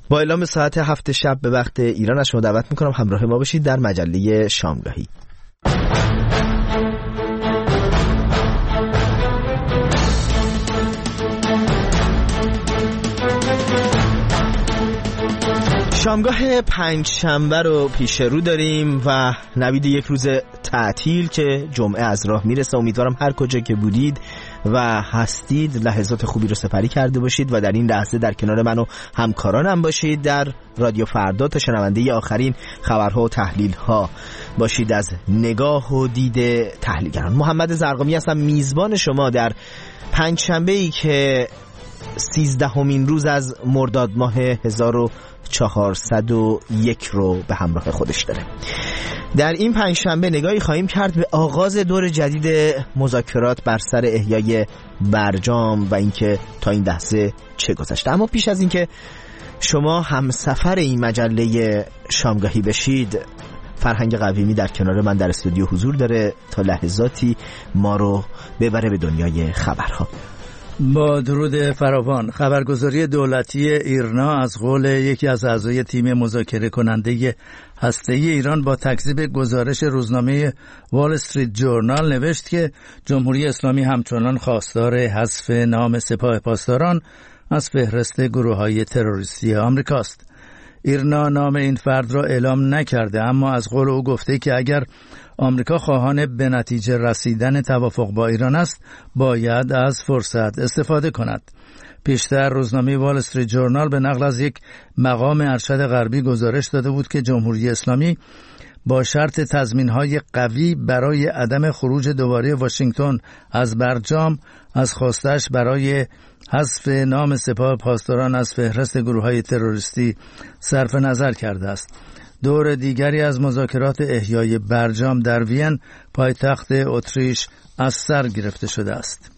با اعلام ساعت 7 شب به وقت ایران از شما دعوت میکنم همراه ما باشید در مجله شامگاهی. شامگاه پنجشنبه رو پیش رو داریم و نوید یک روز تعطیل که جمعه از راه میرسه. امیدوارم هر کجا که بودید و هستید لحظات خوبی رو سپری کرده باشید و در این لحظه در کنار من و همکارانم باشید در رادیو فردا تا شنونده آخرین خبرها و تحلیل‌ها باشید از نگاه و دید تحلیلگران. محمد زرقامی هستم، میزبان شما در پنجشنبه‌ای که 13مین روز از مرداد ماه 1401 رو به همراه خودش داره. در این پنجشنبه نگاهی خواهیم کرد به آغاز دور جدید مذاکرات بر سر احیای برجام و اینکه تا این لحظه چه گذشته. اما پیش از اینکه شما همسفر این مجله شامگاهی بشید، فرهنگ قویمی در کنار من در استودیو حضور داره تا لحظاتی ما رو ببره به دنیای خبرها. با درود فراوان. خبرگزاری دولتی ایرنا از قول یکی از اعضای تیم مذاکره کننده هسته‌ای ایران با تکذیب گزارش روزنامه وال استریت جورنال نوشت که جمهوری اسلامی همچنان خواستار حذف نام سپاه پاسداران از فهرست گروه‌های تروریستی آمریکاست. ایرنا نام این فرد را اعلام نکرده، اما از قول او گفته که اگر آمریکا خواهان به نتیجه رسیدن توافق با ایران است، باید از فرصت استفاده کند. پیشتر روزنامه وال استریت جورنال به نقل از یک مقام ارشد غربی گزارش داده بود که جمهوری اسلامی با شرط تضمین‌های قوی برای عدم خروج دوباره واشنگتن از برجام از خواستش برای حذف نام سپاه پاسداران از فهرست گروه‌های تروریستی صرف نظر کرده است. دور دیگری از مذاکرات احیای برجام در وین پایتخت اتریش از سر گرفته شده است.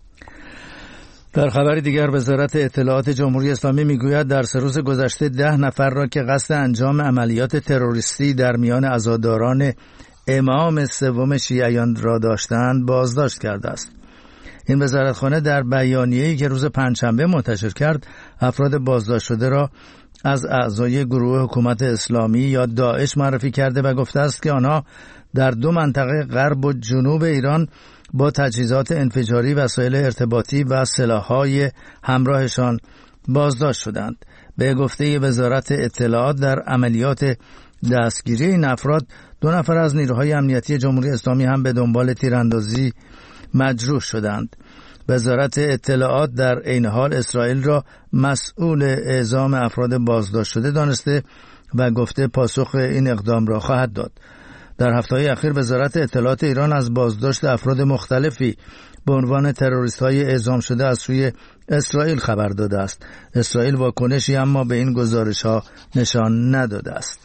در خبری دیگر وزارت اطلاعات جمهوری اسلامی میگوید در 3 روز گذشته 10 نفر را که قصد انجام عملیات تروریستی در میان عزاداران امام سوم شیعیان را داشتند بازداشت کرده است. این وزارتخانه در بیانیه‌ای که روز پنجشنبه منتشر کرد افراد بازداشت شده را از اعضای گروه حکومت اسلامی یا داعش معرفی کرده و گفته است که آنها در 2 منطقه غرب و جنوب ایران با تجهیزات انفجاری، وسایل ارتباطی و سلاح‌های همراهشان بازداشت شدند. به گفته وزارت اطلاعات در عملیات دستگیری این افراد 2 نفر از نیروهای امنیتی جمهوری اسلامی هم به دنبال تیراندازی مجروح شدند. وزارت اطلاعات در عین حال اسرائیل را مسئول اعزام افراد بازداشت شده دانسته و گفته پاسخ این اقدام را خواهد داد. در هفته‌های اخیر وزارت اطلاعات ایران از بازداشت افراد مختلفی به عنوان تروریست‌های اعزام شده از سوی اسرائیل خبر داده است. اسرائیل واکنشی اما به این گزارش‌ها نشان نداده است.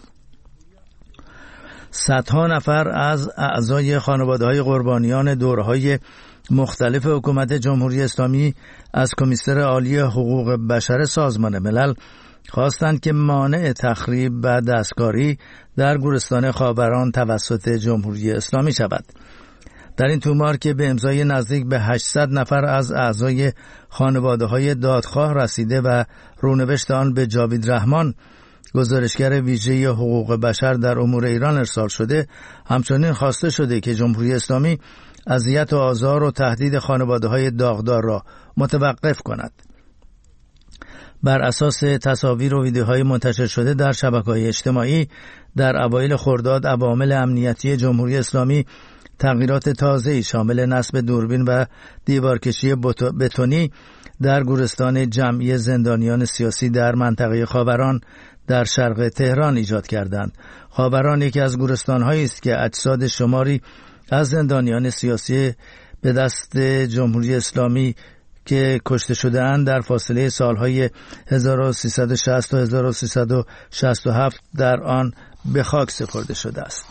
صدها نفر از اعضای خانواده‌های قربانیان دوره‌های مختلف حکومت جمهوری اسلامی از کمیسر عالی حقوق بشر سازمان ملل خواستند که مانع تخریب و دستکاری در گورستان خاوران توسط جمهوری اسلامی شود. در این تومار که به امضای نزدیک به 800 نفر از اعضای خانواده‌های دادخواه رسیده و رونوشت آن به جاوید رحمان گزارشگر ویژه حقوق بشر در امور ایران ارسال شده، همچنین خواسته شده که جمهوری اسلامی اذیت و آزار و تهدید خانواده‌های داغدار را متوقف کند. بر اساس تصاویر و ویدیوهای منتشر شده در شبکه‌های اجتماعی در اوایل خرداد، عوامل امنیتی جمهوری اسلامی تغییرات تازه‌ای شامل نصب دوربین و دیوارکشی بتونی در گورستان جمعی زندانیان سیاسی در منطقه خاوران در شرق تهران ایجاد کردند. خاوران یکی از گورستان‌هایی است که اجساد شماری از زندانیان سیاسی به دست جمهوری اسلامی که کشته شده‌اند در فاصله سالهای 1360 تا 1367 در آن به خاک سپرده شده است.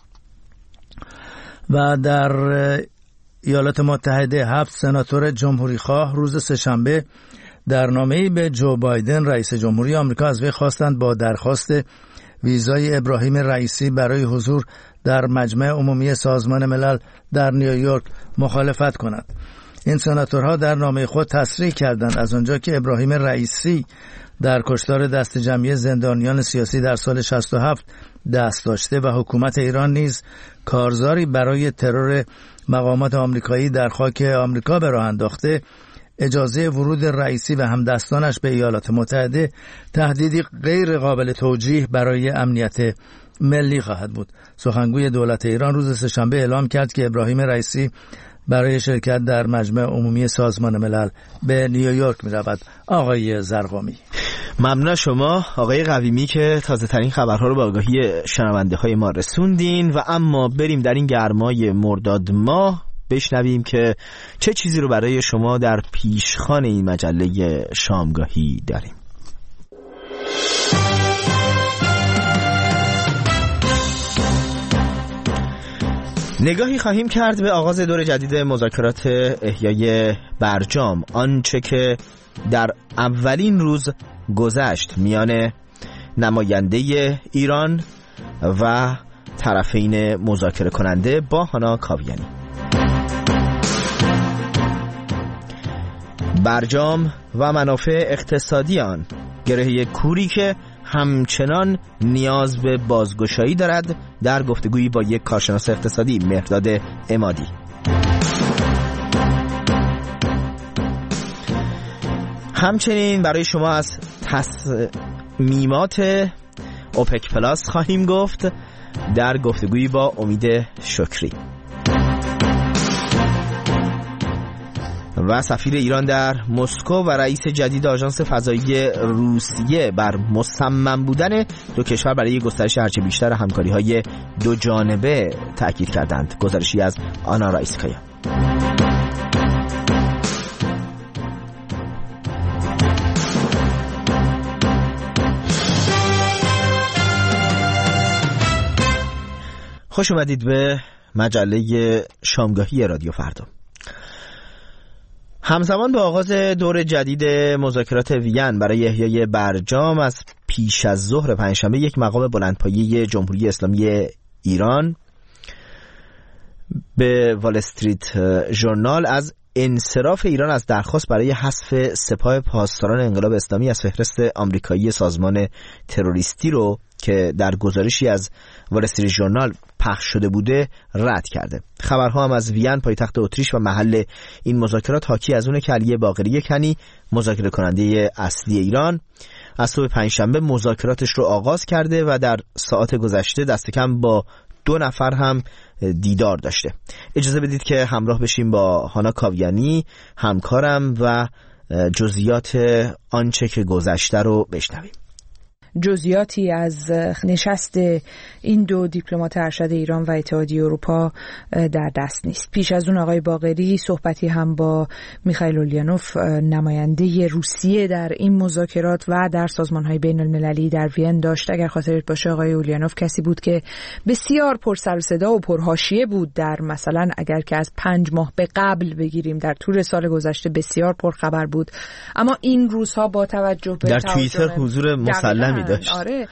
و در ایالات متحده 7 سناتور جمهوری خواه روز سه‌شنبه در نامه‌ای به جو بایدن رئیس جمهوری آمریکا از وی خواستند با درخواست ویزای ابراهیم رئیسی برای حضور در مجمع عمومی سازمان ملل در نیویورک مخالفت کند. این سناتورها در نامه خود تصریح کردند از آنجا که ابراهیم رئیسی در کشتار دست جمعی زندانیان سیاسی در سال 67 دست داشته و حکومت ایران نیز کارزاری برای ترور مقامات آمریکایی در خاک آمریکا به راه انداخته، اجازه ورود رئیسی و همدستانش به ایالات متحده تهدیدی غیر قابل توجیه برای امنیت ملی خواهد بود. سخنگوی دولت ایران روز سه‌شنبه اعلام کرد که ابراهیم رئیسی برای شرکت در مجمع عمومی سازمان ملل به نیویورک می رود. آقای زرقامی. ممنون شما آقای قویمی که تازه ترین خبرها رو به آگاهی شنونده های ما رسوندین. و اما بریم در این گرمای مرداد ماه بشنویم که چه چیزی رو برای شما در پیشخوان این مجله شامگاهی داریم. نگاهی خواهیم کرد به آغاز دور جدید مذاکرات احیای برجام، آنچه که در اولین روز گذشت میان نماینده ایران و طرفین مذاکره کننده با هانا کاویانی. برجام و منافع اقتصادی آن، گره کوری که همچنان نیاز به بازگشایی دارد، در گفتگویی با یک کارشناس اقتصادی، مهرداد عمادی. همچنین برای شما از تصمیمات اوپک پلاس خواهیم گفت در گفتگویی با امید شکری. و سفیر ایران در مسکو و رئیس جدید آژانس فضایی روسیه بر مصمم بودن دو کشور برای گسترش هرچه بیشتر همکاری‌های دو جانبه تأکید کردند. گزارشی از آنا رئیسکایا. خوش اومدید به مجله شامگاهی رادیو فردا. همزمان با آغاز دور جدید مذاکرات وین برای احیای برجام از پیش از ظهر پنجشنبه، یک مقام بلندپایه جمهوری اسلامی ایران به وال استریت ژورنال از انصراف ایران از درخواست برای حذف سپاه پاسداران انقلاب اسلامی از فهرست آمریکایی سازمان تروریستی رو که در گزارشی از وال استریت ژورنال پخش شده بوده رد کرده. خبرها هم از وین، پایتخت اتریش و محل این مذاکرات، حاکی از اونه که علی باقری کنی، مذاکره کننده اصلی ایران، از صبح پنجشنبه مذاکراتش رو آغاز کرده و در ساعات گذشته دست کم با 2 نفر هم دیدار داشته. اجازه بدید که همراه بشیم با هانا کاویانی همکارم و جزئیات آنچه که گذشته رو بشنویم. جزئیاتی از نشست این دو دیپلمات ارشد ایران و اتحادیه اروپا در دست نیست. پیش از اون آقای باقری صحبتی هم با میخائیل اولینوف، نماینده روسیه در این مذاکرات و در سازمان‌های بین‌المللی در وین داشت. اگر خاطرت باشه آقای اولینوف کسی بود که بسیار پر سر و صدا و پر حاشیه بود، در مثلا اگر که از 5 ماه به قبل بگیریم در طول سال گذشته بسیار پر خبر بود، اما این روزها با توجه به در توییتر حضور مسلمی داشت. آره،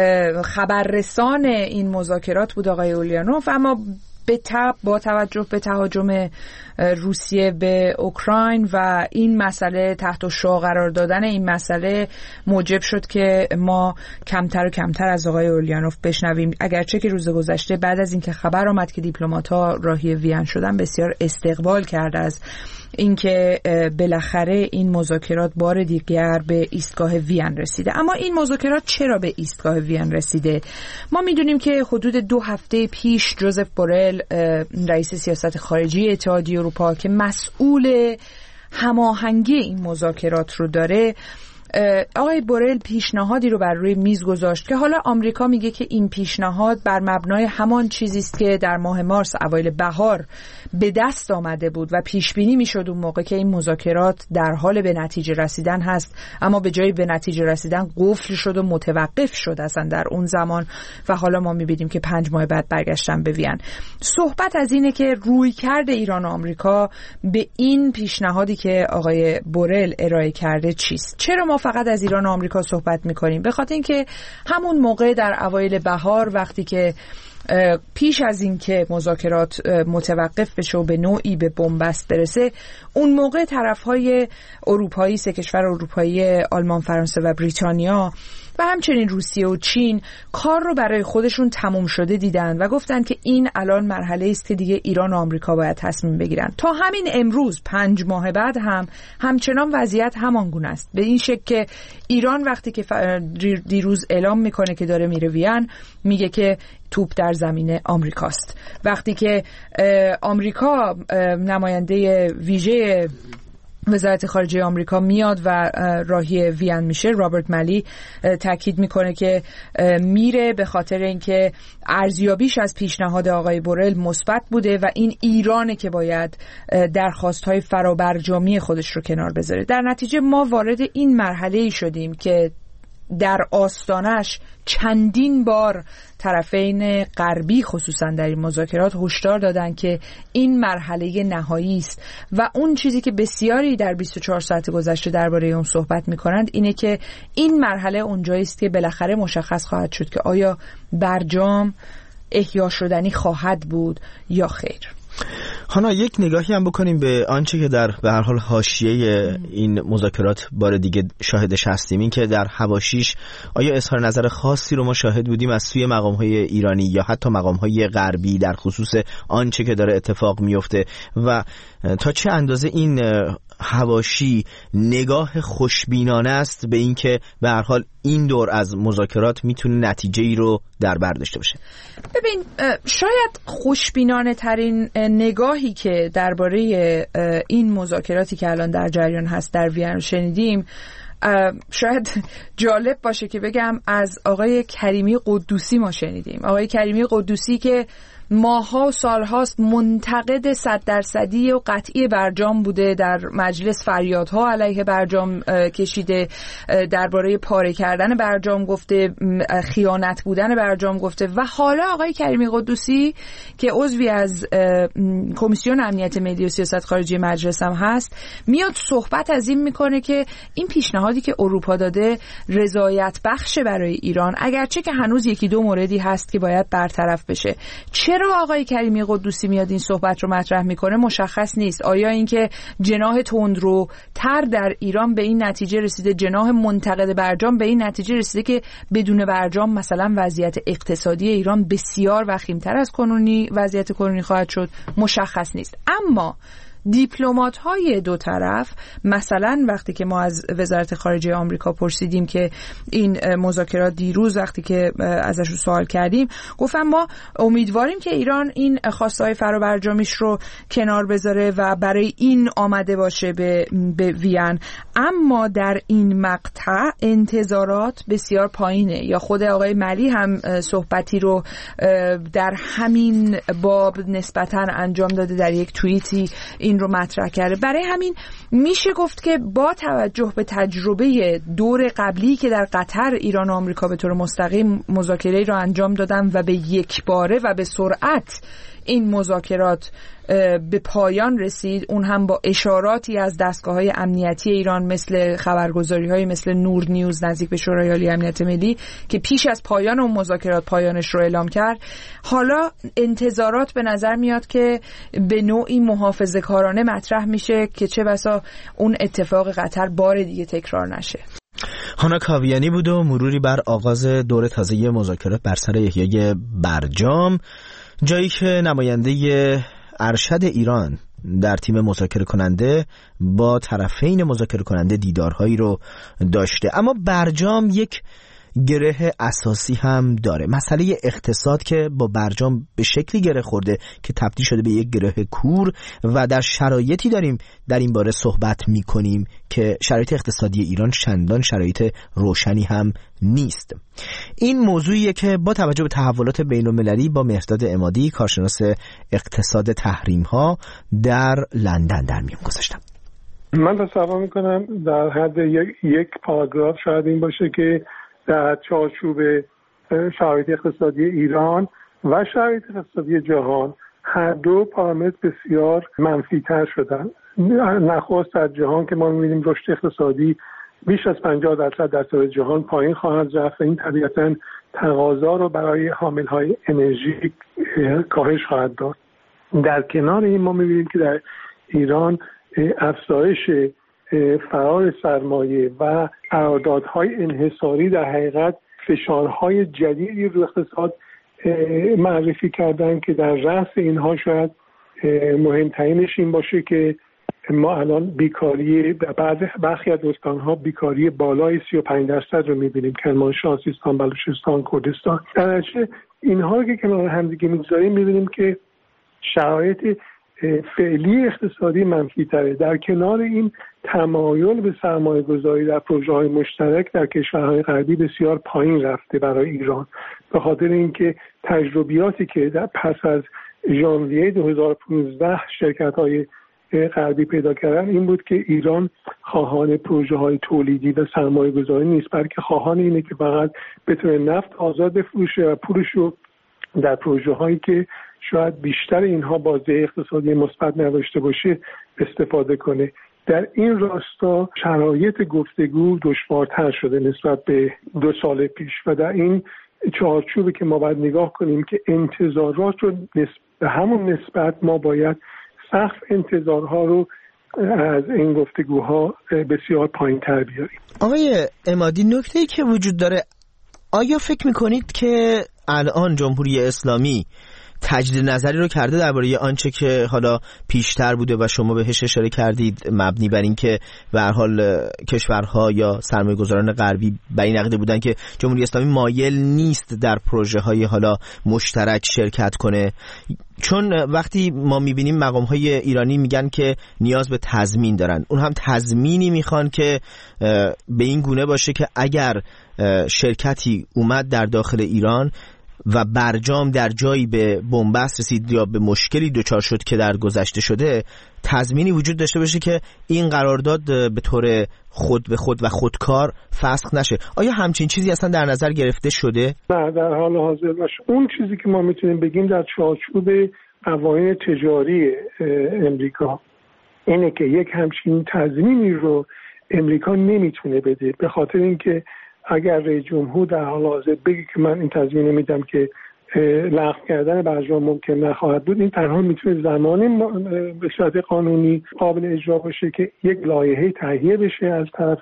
خبررسان این مذاکرات بود آقای اولینوف، اما با توجه به تهاجم روسیه به اوکراین و این مسئله تحت الشعاع قرار دادن این مسئله موجب شد که ما کمتر و کمتر از آقای اولینوف بشنویم، اگرچه که روز گذشته بعد از اینکه خبر آمد که دیپلمات‌ها راهی وین شدن بسیار استقبال کرد از اینکه بالاخره این مذاکرات بار دیگر به ایستگاه وین رسیده. اما این مذاکرات چرا به ایستگاه وین رسیده؟ ما میدونیم که حدود 2 هفته پیش جوزف بورل، رئیس سیاست خارجی اتحادیه اروپا که مسئول هماهنگی این مذاکرات رو داره، آقای بورل پیشنهادی رو بر روی میز گذاشت که حالا آمریکا میگه که این پیشنهاد بر مبنای همان چیزی است که در ماه مارس اوایل بهار به دست آمده بود و پیش بینی میشد اون موقع که این مذاکرات در حال به نتیجه رسیدن هست، اما به جای به نتیجه رسیدن قفل شد و متوقف شد اصلا در اون زمان و حالا ما میبینیم که 5 ماه بعد برگشتن به وین. صحبت از اینه که رویکرد ایران و آمریکا به این پیشنهادی که آقای بورل ارائه کرده چیست؟ چرا ما فقط از ایران و آمریکا صحبت میکنیم، به خاطر اینکه همون موقع در اوایل بهار وقتی که پیش از این که مذاکرات متوقف بشه و به نوعی به بنبست برسه، اون موقع طرفهای اروپایی، سه کشور اروپایی آلمان، فرانسه و بریتانیا و همچنین روسیه و چین کار رو برای خودشون تموم شده دیدن و گفتن که این الان مرحله است که دیگه ایران و آمریکا باید تصمیم بگیرن. تا همین امروز 5 ماه بعد همچنان وضعیت همانگونه است، به این شکل که ایران وقتی که دیروز اعلام میکنه که داره میره وین، میگه که توپ در زمین آمریکاست. وقتی که آمریکا نماینده ویژه وزارت خارجه آمریکا میاد و راهی وین میشه، رابرت ملی تاکید میکنه که میره به خاطر اینکه ارزیابیش از پیشنهاد آقای بورل مثبت بوده و این ایرانه که باید درخواست‌های فرابرجامی خودش رو کنار بذاره. در نتیجه ما وارد این مرحله‌ای شدیم که در آستانش چندین بار طرفین غربی خصوصا در این مذاکرات هشدار دادن که این مرحله نهایی است و اون چیزی که بسیاری در 24 ساعت گذشته درباره اون صحبت می‌کنند اینه که این مرحله اونجایی است که بالاخره مشخص خواهد شد که آیا برجام احیا شدنی خواهد بود یا خیر. هانا، یک نگاهی هم بکنیم به آنچه که به هر حال حاشیه این مذاکرات بار دیگه شاهدش هستیم، این که در حواشیش آیا اظهار نظر خاصی رو ما شاهد بودیم از سوی مقام‌های ایرانی یا حتی مقام‌های غربی در خصوص آنچه که داره اتفاق میفته و تا چه اندازه این حواشی نگاه خوشبینانه است به این که به هر حال این دور از مذاکرات میتونه نتیجه‌ای رو در بر داشته باشه؟ ببین، شاید خوشبینانه ترین نگاهی که درباره این مذاکراتی که الان در جریان هست در وین شنیدیم، شاید جالب باشه که بگم از آقای کریمی قدوسی ما شنیدیم. آقای کریمی قدوسی که ماها و سالهاست منتقد 100% و قطعی برجام بوده، در مجلس فریادها علیه برجام کشیده، درباره پاره کردن برجام گفته، خیانت بودن برجام گفته و حالا آقای کریمی قدوسی که عضوی از کمیسیون امنیت ملی و سیاست خارجی مجلس هم هست، میاد صحبت از این میکنه که این پیشنهادی که اروپا داده رضایت بخش برای ایران، اگرچه که هنوز یکی دو موردی هست که باید برطرف بشه. چرا آقای کریمی قدوسی میاد این صحبت رو مطرح میکنه مشخص نیست. آیا اینکه جناح تندروتر در ایران به این نتیجه رسیده، جناح منتقد برجام به این نتیجه رسیده که بدون برجام مثلا وضعیت اقتصادی ایران بسیار وخیم‌تر از کنونی وضعیت کنونی خواهد شد، مشخص نیست. اما دیپلمات‌های دو طرف، مثلا وقتی که ما از وزارت خارجه آمریکا پرسیدیم که این مذاکرات دیروز وقتی که ازش سوال کردیم، گفتن ما امیدواریم که ایران این خواسته‌های فرابرجامیش رو کنار بذاره و برای این آمده باشه به وین، اما در این مقطع انتظارات بسیار پایینه. یا خود آقای ملی هم صحبتی رو در همین باب نسبتاً انجام داده، در یک توییتی این رو مطرح کرده. برای همین میشه گفت که با توجه به تجربه دور قبلی که در قطر ایران و آمریکا به طور مستقیم مذاکره را انجام دادن و به یک باره و به سرعت این مذاکرات به پایان رسید، اون هم با اشاراتی از دستگاه‌های امنیتی ایران مثل خبرگزاری‌های مثل نور نیوز نزدیک به شورای عالی امنیت ملی که پیش از پایان اون مذاکرات پایانش رو اعلام کرد. حالا انتظارات به نظر میاد که به نوعی محافظه‌کارانه مطرح میشه که چه بسا اون اتفاق قطر بار دیگه تکرار نشه. هانا کاویانی بود و مروری بر آغاز دور تازه مذاکرات بر سر احیای برجام، جایی که نماینده ارشد ایران در تیم مذاکره کننده با طرفین مذاکره کننده دیدارهایی رو داشته. اما برجام یک گره اساسی هم داره، مسئله اقتصاد که با برجام به شکلی گره خورده که تبدیل شده به یک گره کور و در شرایطی داریم در این باره صحبت می کنیم که شرایط اقتصادی ایران چندان شرایط روشنی هم نیست. این موضوعیه که با توجه به تحولات بین‌المللی با مهرداد عمادی، کارشناس اقتصاد تحریم‌ها در لندن در میون گذاشتم. من تصور میکنم در حد یک پاراگراف شاید این باشه که در چارچوب شرایط اقتصادی ایران و شرایط اقتصادی جهان هر دو پارامتر بسیار منفی تر شدن. نخست در جهان که ما می‌بینیم رشد اقتصادی بیش از 50% در سطح جهان پایین خواهد رفت. این طبیعتاً تقاضا رو برای حامل‌های انرژی کاهش خواهد داد. در کنار این ما می‌بینیم که در ایران افزایش فرار سرمایه و قراردادهای انحصاری در حقیقت فشارهای جدیدی رو اقتصاد معرفی کردن که در رأس اینها شاید مهمترینش این باشه که ما الان بیکاری در برخی از استان‌ها بیکاری بالای 35% رو می‌بینیم، کرمانشاه، سیستان، بلوچستان، کردستان. در نتیجه اینها رو که کنار هم دیگه می‌گذاریم می‌بینیم که شرایط فعلی اقتصادی منفی تره. در کنار این تمایل به سرمایه گذاری در پروژه های مشترک در کشورهای غربی بسیار پایین رفته برای ایران، به خاطر اینکه تجربیاتی که در پس از ژانویه 2015 شرکت های غربی پیدا کردن این بود که ایران خواهان پروژه های تولیدی و سرمایه گذاری نیست، بلکه خواهان اینه که فقط بتونه نفت آزاد بفروشه و پولش رو در پروژه هایی که شاید بیشتر اینها بازده اقتصادی مثبت نداشته باشه استفاده کنه. در این راستا شرایط گفتگو دشوارتر شده نسبت به 2 سال پیش و در این چارچوبی که ما باید نگاه کنیم که انتظارات رو به همون نسبت ما باید سقف انتظارها رو از این گفتگوها بسیار پایین تر بیاریم. آقای عمادی، نکته‌ای که وجود داره، آیا فکر میکنید که الان جمهوری اسلامی تجدید نظری رو کرده درباره آنچه که حالا پیشتر بوده و شما بهش اشاره کردید، مبنی بر این که به هر حال کشورها یا سرمایه‌گذاران غربی بر این عقیده بودن که جمهوری اسلامی مایل نیست در پروژه‌های حالا مشترک شرکت کنه؟ چون وقتی ما می‌بینیم مقام‌های ایرانی میگن که نیاز به تضمین دارن، اون هم تضمینی میخوان که به این گونه باشه که اگر شرکتی اومد در داخل ایران و برجام در جایی به بنبست رسید یا به مشکلی دچار شد که در گذشته شده، تضمینی وجود داشته باشه که این قرارداد به طور خود به خود و خودکار فسخ نشه. آیا همچین چیزی اصلا در نظر گرفته شده؟ نه، در حال حاضر باشه. اون چیزی که ما میتونیم بگیم در چارچوب قوانین تجاری امریکا اینه که یک همچین تضمینی رو امریکا نمیتونه بده، به خاطر اینکه اگر رئیس جمهور در حال حاضر بگه که من این تضمین میدم که لغو کردن برجام ممکن نخواهد بود، این تنها میتونه زمانی به صورت قانونی قابل اجرا باشه که یک لایحه تهیه بشه از طرف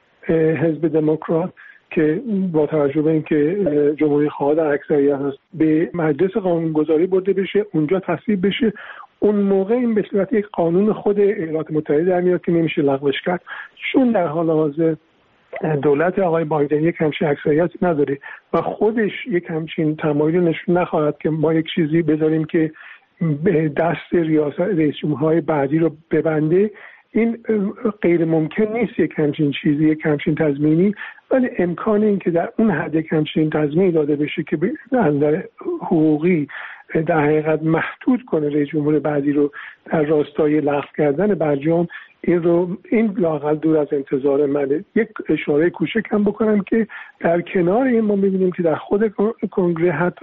حزب دموکرات که با توجه به اینکه جمهوری خواه در اکثریت هست به مجلس قانونگذاری برده بشه، اونجا تصویب بشه. اون موقع این به صورت یک قانون خود ایالات متحده در میاد که نمیشه لغوش کرد، چون در حال حاضر دولت آقای بایدن یک همچین اکثریتی نداره و خودش یک همچین تمایل نشون نخواهد که ما یک چیزی بذاریم که به دست رئیس جمهورهای بعدی رو ببنده. این غیر ممکن نیست یک همچین چیزی، یک همچین تضمینی، ولی امکان این که در اون حد یک همچین تضمینی داده بشه که به نظر حقوقی در حقیقت محدود کنه رئیس جمهور بعدی رو در راستای لغو کردن برجام، این لااقل دور از انتظار منه. یک اشاره کوچک هم بکنم که در کنار این ما می‌بینیم که در خود کنگره حتی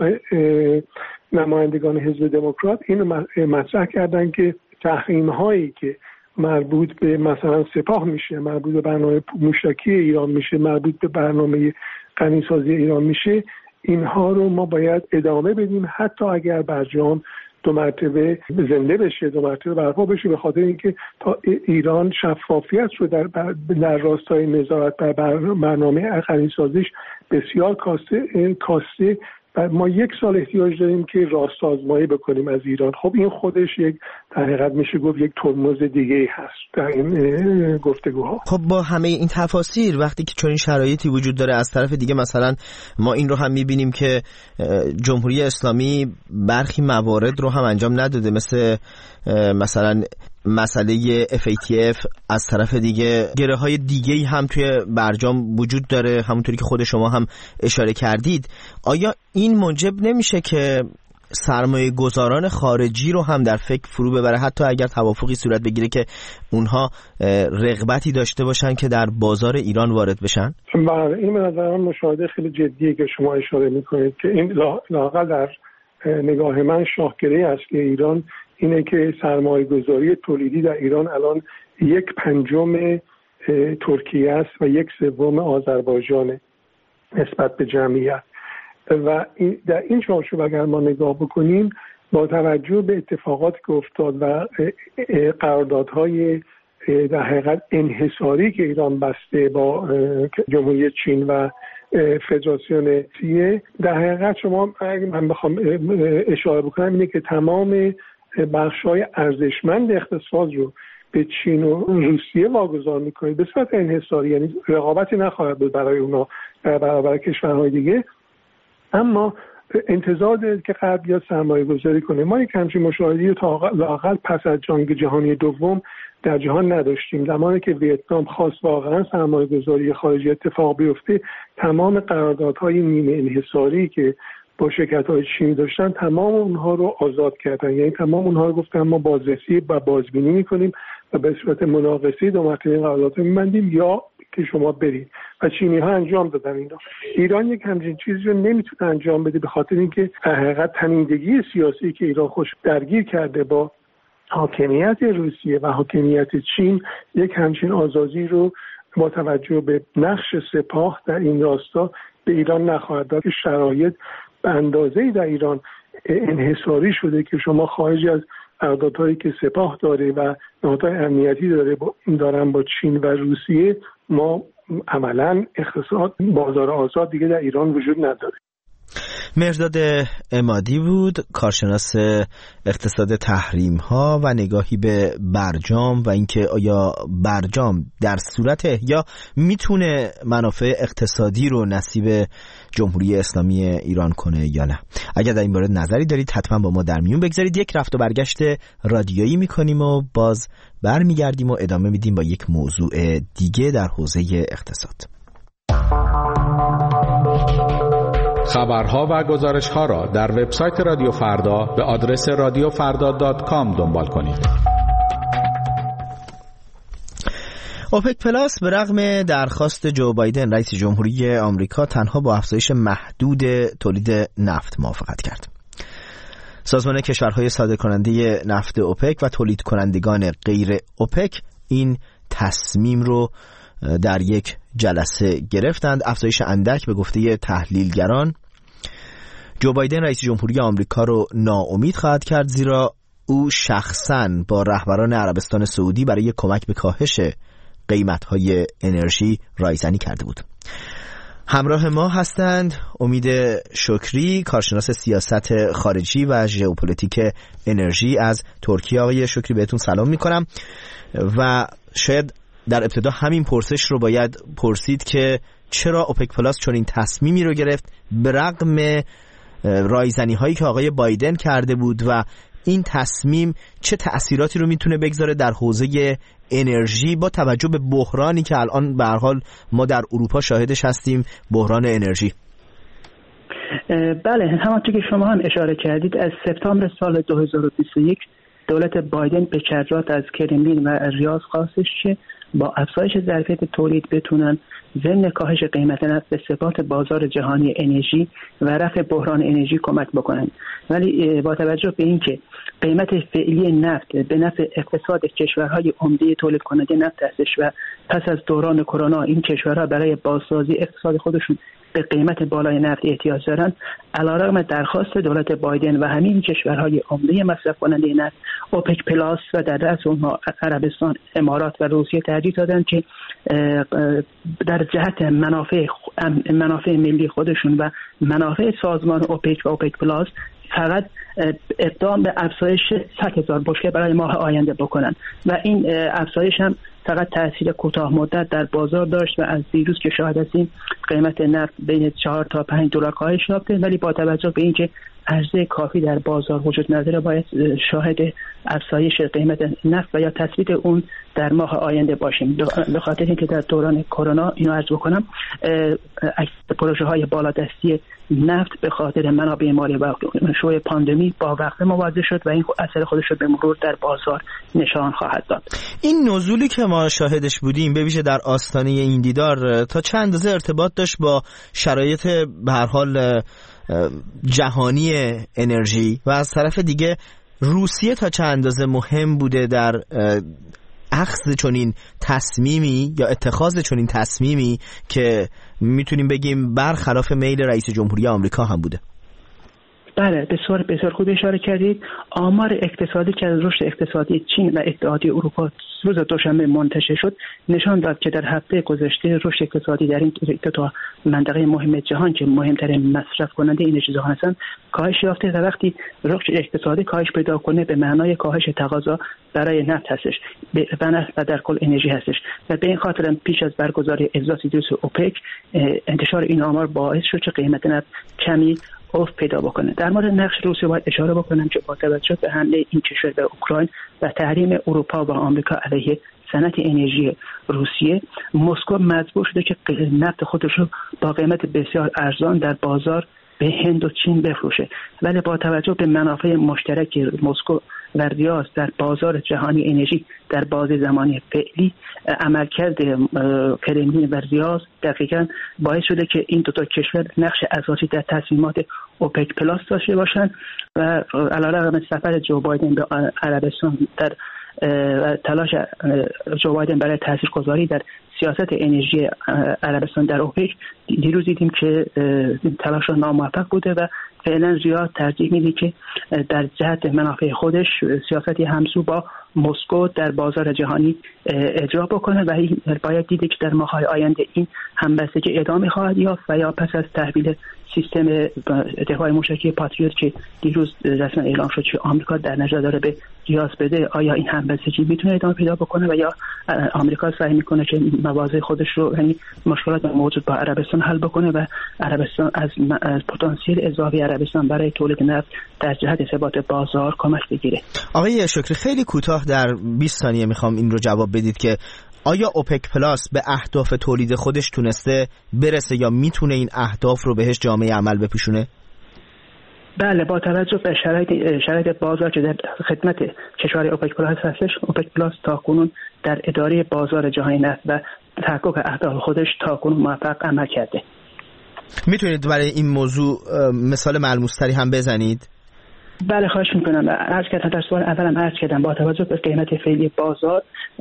نمایندگان حزب دموکرات اینو مطرح کردن که تحریم‌هایی که مربوط به مثلا سپاه میشه، مربوط به برنامه موشکی ایران میشه، مربوط به برنامه غنیسازی ایران میشه، اینها رو ما باید ادامه بدیم حتی اگر برجام 2 مرتبه زنده بشه، 2 مرتبه برپا بشه، به خاطر اینکه تا ایران شفافیت رو در راستای نظارت بر برنامه غنیسازیش بسیار کاسته و ما 1 سال احتیاج داریم که راست آزمایی بکنیم از ایران. خب این خودش یک در حقیقت میشه گفت یک ترمز دیگه هست در این گفتگوها. خب با همه این تفاصیل وقتی که چنین شرایطی وجود داره، از طرف دیگه مثلا ما این رو هم میبینیم که جمهوری اسلامی برخی موارد رو هم انجام نداده، مثلا مسئله FATF، از طرف دیگه گره های دیگه‌ای هم توی برجام وجود داره، همونطوری که خود شما هم اشاره کردید. آیا این موجب نمیشه که سرمایه گذاران خارجی رو هم در فکر فرو ببره، حتی اگر توافقی صورت بگیره که اونها رغبتی داشته باشن که در بازار ایران وارد بشن؟ بله، این به نظر من مشاهده خیلی جدیه که شما اشاره میکنید که این لااقل در نگاه من شاهکاره اصلی ایران اینه که سرمایه گذاری تولیدی در ایران الان 1/5 ترکیه است و 1/3 آذربایجان نسبت به جمعیت. و در این چارچوب اگر ما نگاه بکنیم با توجه به اتفاقاتی که افتاد و قراردادهای در حقیقت انحصاری که ایران بسته با جمهوری چین و فدراسیون روسیه، در حقیقت شما اگه من بخوام اشاره بکنم اینه که تمام بخش‌های ارزشمند اقتصاد رو به چین و روسیه واگذار می‌کنید به صورت انحصاری، یعنی رقابتی نخواهد بود برای اونا در برابر کشورهای دیگه. اما انتظار دارید که غرب بیاد سرمایه گذاری کنه. ما یک همچین مشاهده‌ای تا لااقل پس از جنگ جهانی دوم در جهان نداشتیم. زمانی که ویتنام خواست واقعا سرمایه گذاری خارجی اتفاق بیفته، تمام قراردادهای نیمه انحصاری که با شرکت‌های چینی داشتن تمام اونها رو آزاد کردن، یعنی تمام اونها رو گفتن ما بازرسی و بازبینی می‌کنیم و به صورت مناقصه‌ای دو مرتبه قرارداد می‌بندیم یا که شما برید و چینی‌ها انجام دادن اینا. ایران یک همچین چیزی رو نمیتونه انجام بده به خاطر اینکه در حقیقت تنیدگی سیاسی که ایران خوش درگیر کرده با حاکمیت روسیه و حاکمیت چین یک همچین آزادی رو با توجه به نقش سپاه در این راستا به ایران نخواهد داد که شرایط به اندازه‌ای در ایران انحصاری شده که شما خارج از قراردادهایی که سپاه داره و نهادهای امنیتی دارن با چین و روسیه، ما عملاً اقتصاد بازار آزاد دیگه در ایران وجود نداره. مهرداد عمادی بود، کارشناس اقتصاد تحریم ها و نگاهی به برجام و اینکه آیا برجام در صورت یا میتونه منافع اقتصادی رو نصیب جمهوری اسلامی ایران کنه یا نه. اگر در این مورد نظری دارید حتما با ما در میون بگذارید. یک رفت و برگشت رادیویی میکنیم و باز برمیگردیم و ادامه میدیم با یک موضوع دیگه در حوزه اقتصاد. خبرها و گزارش‌ها را در وبسایت رادیو فردا به آدرس radiofarda.com دنبال کنید. اوپک پلاس به رغم درخواست جو بایدن رئیس جمهوری آمریکا تنها با افزایش محدود تولید نفت موافقت کرد. سازمان کشورهای صادرکننده نفت اوپک و تولید کنندگان غیر اوپک این تصمیم رو در یک جلسه گرفتند. افزایش اندک به گفته تحلیلگران جو بایدن رئیس جمهوری آمریکا رو ناامید خواهد کرد، زیرا او شخصاً با رهبران عربستان سعودی برای کمک به کاهش قیمت‌های انرژی رایزنی کرده بود. همراه ما هستند امید شکری، کارشناس سیاست خارجی و ژئوپلیتیک انرژی از ترکیه. آقای شکری بهتون سلام می‌کنم و شاید در ابتدا همین پرسش رو باید پرسید که چرا اوپک پلاس چنین تصمیمی رو گرفت به رغم رایزنی هایی که آقای بایدن کرده بود و این تصمیم چه تأثیراتی رو میتونه بگذاره در حوزه انرژی با توجه به بحرانی که الان به هر حال ما در اروپا شاهدش هستیم، بحران انرژی. بله، همونطور که شما هم اشاره کردید از سپتامبر سال 2021 دولت بایدن به کرات از کرملین و ریاض خواستش که با افزایش ظرفیت تولید بتونن ضمن کاهش قیمت نفت به ثبات بازار جهانی انرژی و رفع بحران انرژی کمک بکنن. ولی با توجه به اینکه قیمت فعلی نفت به نفع اقتصاد کشورهای عمده تولید کننده نفت هستش و پس از دوران کرونا این کشورها برای بازسازی اقتصاد خودشون به قیمت بالای نفت احتیاج دارن، علیرغم درخواست دولت بایدن و همین کشورهای عمده مصرف کننده نفت اوپک پلاس و در رأس اونها عربستان، امارات و روسیه ترجیح دادن که در جهت منافع ملی خودشون و منافع سازمان اوپک و اوپک پلاس فقط اقدام به افزایش 100,000 بشکه برای ماه آینده بکنن و این افزایش هم فقط تاثیر کوتاه مدت در بازار داشت و از دیروز که شاهد هستیم قیمت نفت بین 4 تا 5 دلار کاهش یافته، ولی با توجه به اینکه عرضه کافی در بازار وجود نداره باید شاهد افزایش قیمت نفت و یا تثبیت اون در ماه آینده باشیم. به خاطر اینکه در دوران کرونا اینو عرض بکنم پروژه های بالادستی نفت به خاطر منابع مالی و شوی پاندمی با وقت مواجه شد و این اثر خودش رو به مرور در بازار نشان خواهد داد. این نزولی که ما شاهدش بودیم به ویژه در آستانه این دیدار تا چند اندازه ارتباط داشت با شرایط به هر حال جهانی انرژی و از طرف دیگه روسیه تا چند اندازه مهم بوده در اخذ چنین تصمیمی یا اتخاذ چنین تصمیمی که میتونیم بگیم برخلاف میل رئیس جمهوری آمریکا هم بوده؟ بله، بسیار خوب اشاره کردید. آمار اقتصادی که از رشد اقتصادی چین و اتحادیه اروپا روز دوشنبه منتشر شد نشان داد که در هفته گذشته رشد اقتصادی در این دو منطقه مهم جهان که مهمترین مصرف کننده انرژی جهان هستند کاهش یافته و وقتی رشد اقتصادی کاهش پیدا کنه به معنای کاهش تقاضا برای نفت هستش و در کل انرژی هستش و به این خاطر پیش از برگزاری اجلاس دوست اوپک انتشار این آمار باعث شد که قیمت نفت کمی افت پیدا بکنه. در مورد نقش روسیه باید اشاره بکنم که با توجه به حمله این کشور به اوکراین و تحریم اروپا و آمریکا علیه صنعت انرژی روسیه، مسکو مجبور شده که نفت خودش رو با قیمت بسیار ارزان در بازار به هند و چین بفروشه، ولی با توجه به منافع مشترک مسکو و ریاض در بازار جهانی انرژی در بازه زمانی فعلی عملکرد کرملین و ریاض دقیقاً باعث شده که این دو تا کشور نقش اساسی در تصمیمات اوپک پلاس داشته باشند و علیرغم سفر جو بایدن به عربستان در تلاش جو بایدن برای تاثیرگذاری در سیاست انرژی عربستان در اوپک، دیروز دیدیم که تلاش ناموفق بوده و فعلا ریاض ترجیح میده که در جهت منافع خودش سیاستی همسو با مسکو در بازار جهانی اجرا بکنه و باید دیده که در ماه‌های آینده این همبستگی ادامه خواهد یافت و یا پس از تحویل سیستم دفاع موشکی پاتریوت که دیروز رسما اعلام شد که آمریکا در نظر داره به ریاض بده، آیا این همبستگی میتونه ادامه پیدا بکنه و یا آمریکا سعی میکنه که مواضع خودش رو، یعنی مشکلات موجود با عربستان حل بکنه و عربستان از پتانسیل اضافی عربستان برای تولید نفت در جهت ثبات بازار کمک بگیره. آقای شکری خیلی کوتاه در 20 ثانیه میخوام این رو جواب بدید که آیا اوپک پلاس به اهداف تولید خودش تونسته برسه یا میتونه این اهداف رو بهش جامعه عمل بپیشونه؟ بله، با توجه به شرایط بازار که در خدمت کشور اوپک پلاس هستش، اوپک پلاس تاکنون در اداره بازار جهانی نفت و تحقق اهداف خودش تاکنون موفق عمل کرده. میتونید برای این موضوع مثال ملموس‌تری هم بزنید؟ بله، خواهش میکنم. عرض کردم در سوال اولم عرض کردم با توجه به قیمت فعلی بازار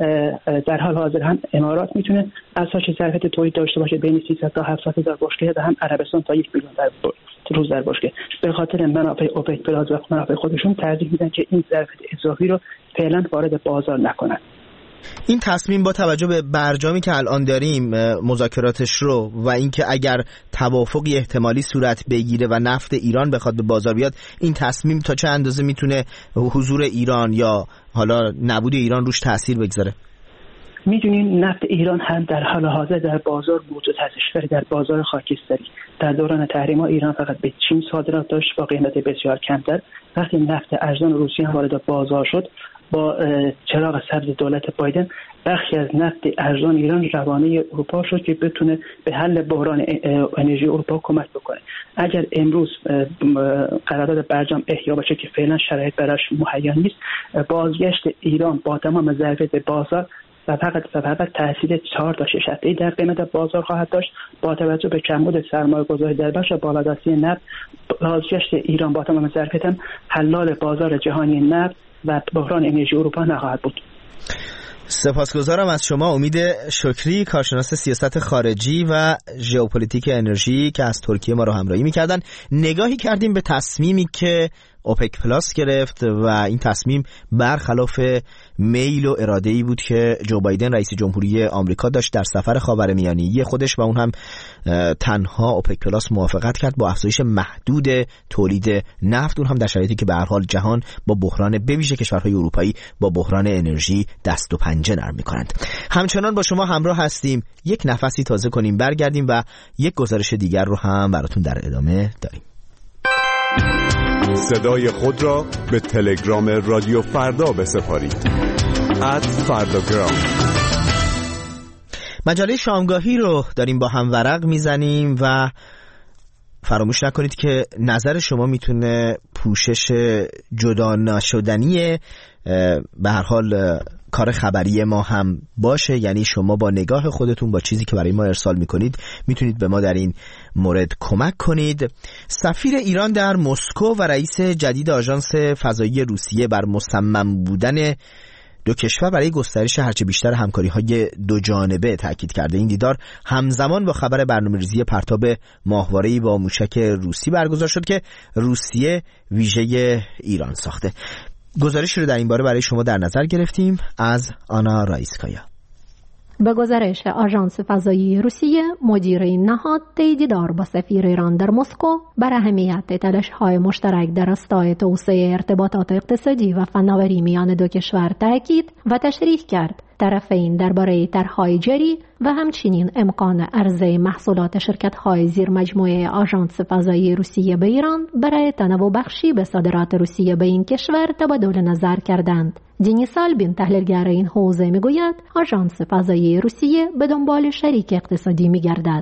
در حال حاضر هم امارات میتونه افزایش ظرفیت تولید داشته باشه بین 300 تا 700 هزار بشکه و هم عربستان تا 1 میلیون روز در بشکه. به خاطر منافع اوپک پلاس و منافع خودشون ترجیح میدن که این ظرفیت اضافی رو فعلا وارد بازار نکنن. این تصمیم با توجه به برجامی که الان داریم مذاکراتش رو و اینکه اگر توافقی احتمالی صورت بگیره و نفت ایران بخواد به بازار بیاد، این تصمیم تا چه اندازه میتونه حضور ایران یا حالا نبود ایران روش تأثیر بگذاره؟ میدونین نفت ایران هم در حال حاضر در بازار موجود هستش، ولی در بازار خاکستری. در دوران تحریم‌ها ایران فقط به چین صادرات داشت با قیمت بسیار کمتر. وقتی نفت ارزان روسیه هم وارد بازار شد، با چراغ سبز دولت بایدن بخشی از نفت ارزان ایران روانه اروپا شد که بتونه به حل بحران انرژی اروپا کمک بکنه. اگر امروز قرارداد برجام احیا بشه که فعلا شرایط براش مهیا نیست، بازگشت ایران با تمام ظرفیت بازار و فقط تاثیر 4 تا 6 هفته‌ای در قیمت بازار خواهد داشت. با توجه به کمبود سرمایه‌گذاری در بخش بالادستی نفت، بازگشت ایران با تمام ظرفیت هم حلال بازار جهانی نفت و بحران انرژی اروپا نخواهد بود. سپاسگزارم از شما امید شکری، کارشناس سیاست خارجی و ژئوپلیتیک انرژی که از ترکیه ما رو همراهی می‌کردن. نگاهی کردیم به تصمیمی که اوپک پلاس گرفت و این تصمیم برخلاف میل و اراده‌ای بود که جو بایدن رئیس جمهوری آمریکا داشت در سفر خاورمیانه‌ای خودش و اون هم تنها اوپک پلاس موافقت کرد با افزایش محدود تولید نفت، اون هم در شرایطی که به هر حال جهان با بحران به ویژه کشورهای اروپایی با بحران انرژی دست و پنجه نرم می‌کنند. همچنان با شما همراه هستیم، یک نفسی تازه کنیم برگردیم و یک گزارش دیگر رو هم براتون در ادامه داریم. صدای خود را به تلگرام رادیو فردا بسپارید. @فرdagram. مجله شامگاهی رو داریم با هم ورق میزنیم و فراموش نکنید که نظر شما میتونه پوشش جدا نشدنی به هر حال کار خبری ما هم باشه. یعنی شما با نگاه خودتون، با چیزی که برای ما ارسال میکنید، میتونید به ما در این مورد کمک کنید. سفیر ایران در مسکو و رئیس جدید آژانس فضایی روسیه بر مصمم بودن دو کشور برای گسترش هرچه بیشتر همکاری‌های دو جانبه تاکید کرده. این دیدار همزمان با خبر برنامه‌ریزی پرتاب ماهواره‌ای با موشک روسی برگزار شد که روسیه ویژه ایران ساخته. گزارشی رو در این باره برای شما در نظر گرفتیم از آنا رایسکایا. به گزارش آژانس فضایی روسیه، مدیر این نهاد طی دیدار با سفیر ایران در مسکو بر اهمیت تلاش‌های مشترک در راستای توسعه ارتباطات اقتصادی و فناوری میان دو کشور تاکید و تشریح کرد. طرفین درباره طرح‌های جاری و همچنین امکان عرضه محصولات شرکت‌های زیر مجموعه آژانس فضایی روسیه به ایران برای تنوع بخشی به صادرات روسیه به این کشور تبادل نظر کردند. دنیس آلبین، تحلیلگر این حوزه، میگوید آژانس فضایی روسیه به دنبال شریک اقتصادی میگردد.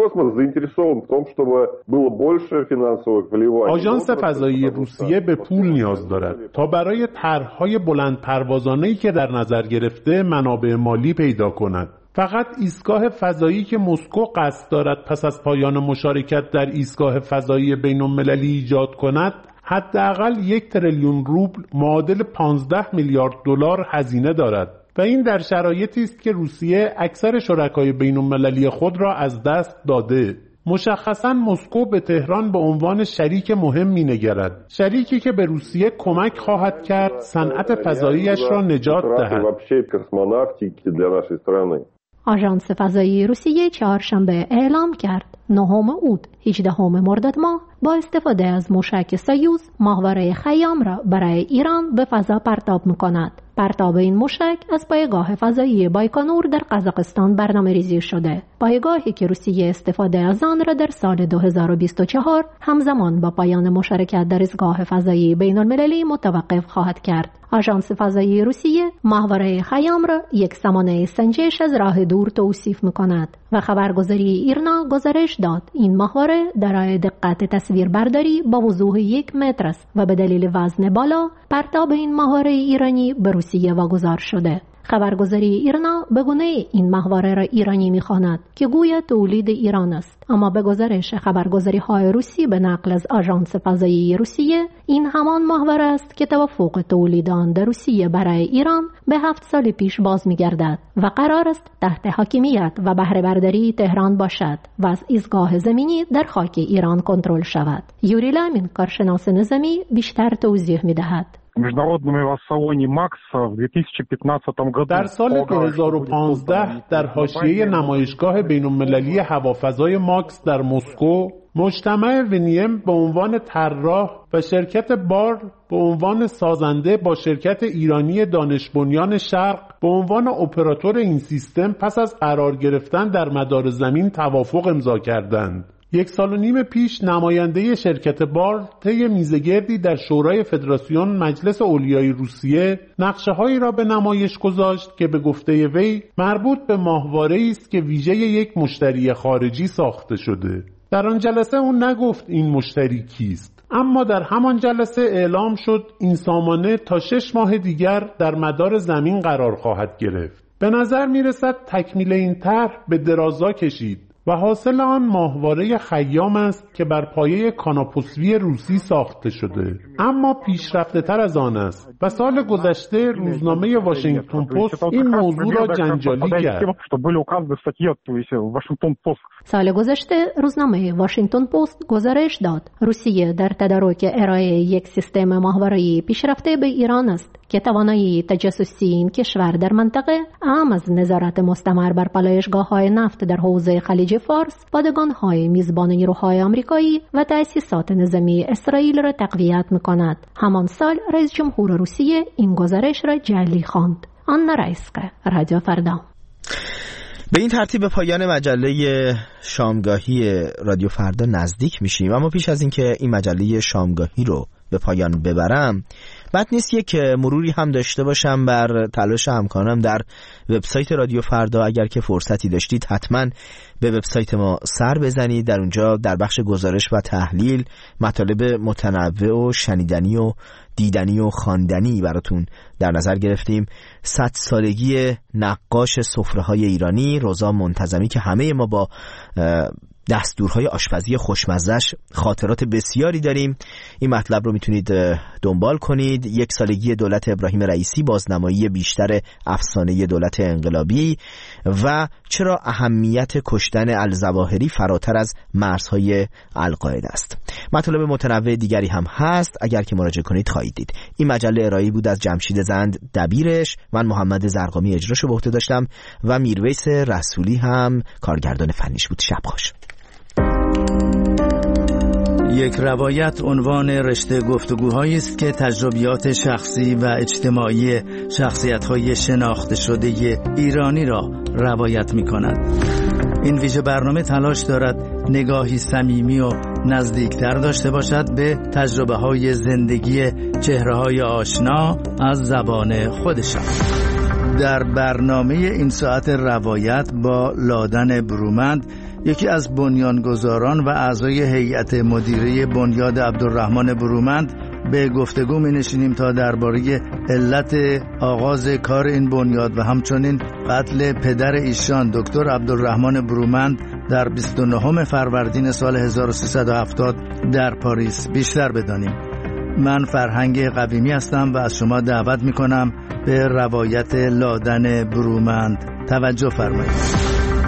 آژانس فضایی روسیه به پول نیاز دارد تا برای طرح‌های بلند پروازانه‌ای که در نظر گرفته منابع مالی پیدا کند. فقط ایستگاه فضایی که مسکو قصد دارد پس از پایان مشارکت در ایستگاه فضایی بین‌المللی ایجاد کند، حداقل 1 تریلیون روبل معادل 15 میلیارد دلار هزینه دارد و این در شرایطی است که روسیه اکثر شرکای بین‌المللی خود را از دست داده. مشخصاً مسکو به تهران به عنوان شریک مهم می‌نگرد، شریکی که به روسیه کمک خواهد کرد صنعت فضاییش را نجات دهد. آژانس فضایی روسیه چهارشنبه اعلام کرد 9 اوت 18 مرداد ماه با استفاده از موشک سویوز ماهواره خیام را برای ایران به فضا پرتاب می‌کند. پرتاب این موشک از پایگاه فضایی بایکانور در قزاقستان برنامه‌ریزی شده. پایگاهی که روسیه استفاده از آن را در سال 2024 همزمان با پایان مشارکت در ایستگاه فضایی بین‌المللی متوقف خواهد کرد. آژانس فضایی روسیه ماهواره خیام را یک سامانه سنجش از راه دور توصیف می‌کند و خبرگزاری ایرنا گزارش داد این ماهواره دارای دقت تصویربرداری با وضوح 1 متر است و به دلیل وزن بالا پرتاب این ماهواره ایرانی به روسیه واگذار شده. خبرگزاری ایرنا به گونه این ماهواره را ایرانی می‌خواند که گویا تولید ایران است، اما به گزارش خبرگزاری‌های روسی به نقل از آژانس فضایی روسیه این همان ماهواره است که توافق تولید آن در روسیه برای ایران به 7 سال پیش باز می‌گردد و قرار است تحت حاکمیت و بهره برداری تهران باشد و از ایستگاه زمینی در خاک ایران کنترل شود. یوری لامین، کارشناس نظامی، بیشتر توضیح می‌دهد. در سال 2015 در حاشیه نمایشگاه بین‌المللی هوافضای ماکس در مسکو، مجتمع ونیم به عنوان طراح و شرکت بار به عنوان سازنده با شرکت ایرانی دانش بنیان شرق به عنوان اپراتور این سیستم پس از قرار گرفتن در مدار زمین توافق امضا کردند. 1.5 سال پیش نماینده شرکت بار طی میزگردی در شورای فدراسیون مجلس اولیای روسیه نقشه‌هایی را به نمایش گذاشت که به گفته وی مربوط به ماهواره‌ای است که ویژه یک مشتری خارجی ساخته شده. در آن جلسه اون نگفت این مشتری کیست، اما در همان جلسه اعلام شد این سامانه تا 6 ماه دیگر در مدار زمین قرار خواهد گرفت. به نظر میرسد تکمیل این طرح به درازا کشید و حاصل آن ماهواره خیام است که بر پایه کاناپوسوی روسی ساخته شده، اما پیشرفته تر از آن است و سال گذشته روزنامه واشنگتن پست این موضوع را جنجالی کرد. سال گذشته روزنامه واشنگتن پست گزارش داد روسیه در تدارک ارائه یک سیستم ماهواره‌ای پیشرفته به ایران است که توانایی تجسسی این کشور در منطقه اهم از نظارت مستمر بر پالایشگاه‌های نفت در حوزه خلیج فارس، پادگان‌های میزبان نیروهای آمریکایی و تأسیسات نظامی اسرائیل را تقویت می‌کند. همان سال رئیس جمهور روسیه این گزارش را جعلی خواند. آنا رایسکایا، رادیو فردا. به این ترتیب به پایان مجله شامگاهی رادیو فردا نزدیک میشیم، اما پیش از اینکه این مجله شامگاهی رو به پایان ببرم بد نیست یک مروری هم داشته باشم بر تلاش همکارانم در وبسایت رادیو فردا. اگر که فرصتی داشتید حتما به وبسایت ما سر بزنید. در اونجا در بخش گزارش و تحلیل مطالب متنوع و شنیدنی و دیدنی و خواندنی براتون در نظر گرفتیم. 100 سالگی نقاش سفره‌های ایرانی رضا منتظمی که همه ما با دستورهای آشپزی خوشمزه‌اش خاطرات بسیاری داریم. این مطلب رو میتونید دنبال کنید. 1 سالگی دولت ابراهیم رئیسی، بازنمایی بیشتر افسانه دولت انقلابی و چرا اهمیت کشتن الظواهری فراتر از مرزهای القاعده است. مطالب متنوع دیگری هم هست، اگر که مراجعه کنید خواهید دید. این مجله ارائه‌ای بود از جمشید زند دبیرش، من محمد زرقامی اجراشو به عهده داشتم و میرویس رسولی هم کارگردان فنیش بود. شب خوش. یک روایت عنوان رشته گفتگوهایی است که تجربیات شخصی و اجتماعی شخصیت‌های شناخته شده ایرانی را روایت می‌کند. این ویژه برنامه تلاش دارد نگاهی صمیمی و نزدیکتر داشته باشد به تجربه‌های زندگی چهره‌های آشنا از زبان خودشان. در برنامه این ساعت روایت با لادن برومند، یکی از بنیانگذاران و اعضای هیئت مدیره بنیاد عبدالرحمن برومند، به گفتگو می نشینیم تا درباره علت آغاز کار این بنیاد و همچنین قتل پدر ایشان دکتر عبدالرحمن برومند در 29 فروردین سال 1370 در پاریس بیشتر بدانیم. من فرهنگ قویمی هستم و از شما دعوت می کنم به روایت لادن برومند توجه فرمایید.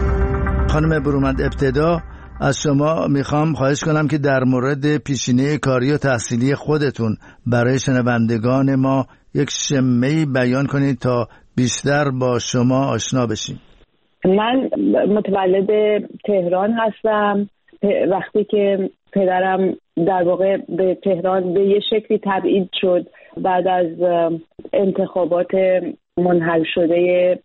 خانم برومند، ابتدا از شما میخوام خواهش کنم که در مورد پیشینه کاری و تحصیلی خودتون برای شنوندگان ما یک شمه‌ای بیان کنید تا بیشتر با شما آشنا بشیم. من متولد تهران هستم. وقتی که پدرم در واقع به تهران به یه شکلی تبعید شد بعد از انتخابات منحل شده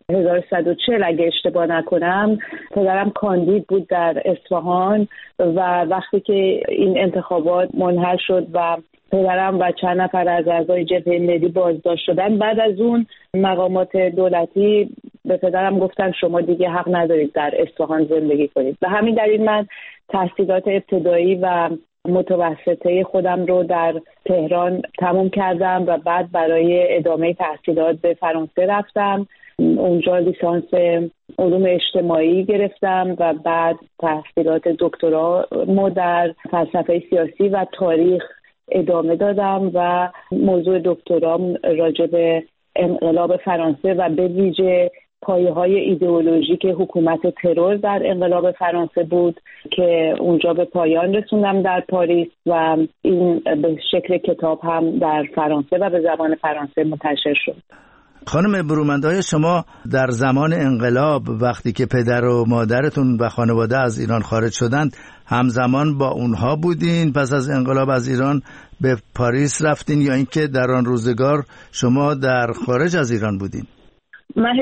1140 اگه اشتباه نکنم، پدرم کاندید بود در اصفهان و وقتی که این انتخابات منحل شد و پدرم و چند نفر از اعضای جبهه ملی بازداشت شدن، بعد از اون مقامات دولتی به پدرم گفتن شما دیگه حق ندارید در اصفهان زندگی کنید. و همین دلیل من تحصیلات ابتدایی و متوسطه خودم رو در تهران تموم کردم و بعد برای ادامه تحصیلات به فرانسه رفتم. اونجا لیسانس علوم اجتماعی گرفتم و بعد تحصیلات دکترامو در فلسفه سیاسی و تاریخ ادامه دادم و موضوع دکترام راجع به انقلاب فرانسه و به ویژه پایه‌های ایدئولوژیک حکومت ترور در انقلاب فرانسه بود که اونجا به پایان رسوندم در پاریس و این به شکل کتاب هم در فرانسه و به زبان فرانسه منتشر شد. خانم برومند، آیا شما در زمان انقلاب وقتی که پدر و مادرتون و خانواده از ایران خارج شدند همزمان با اونها بودین؟ پس از انقلاب از ایران به پاریس رفتین یا اینکه در آن روزگار شما در خارج از ایران بودین؟ من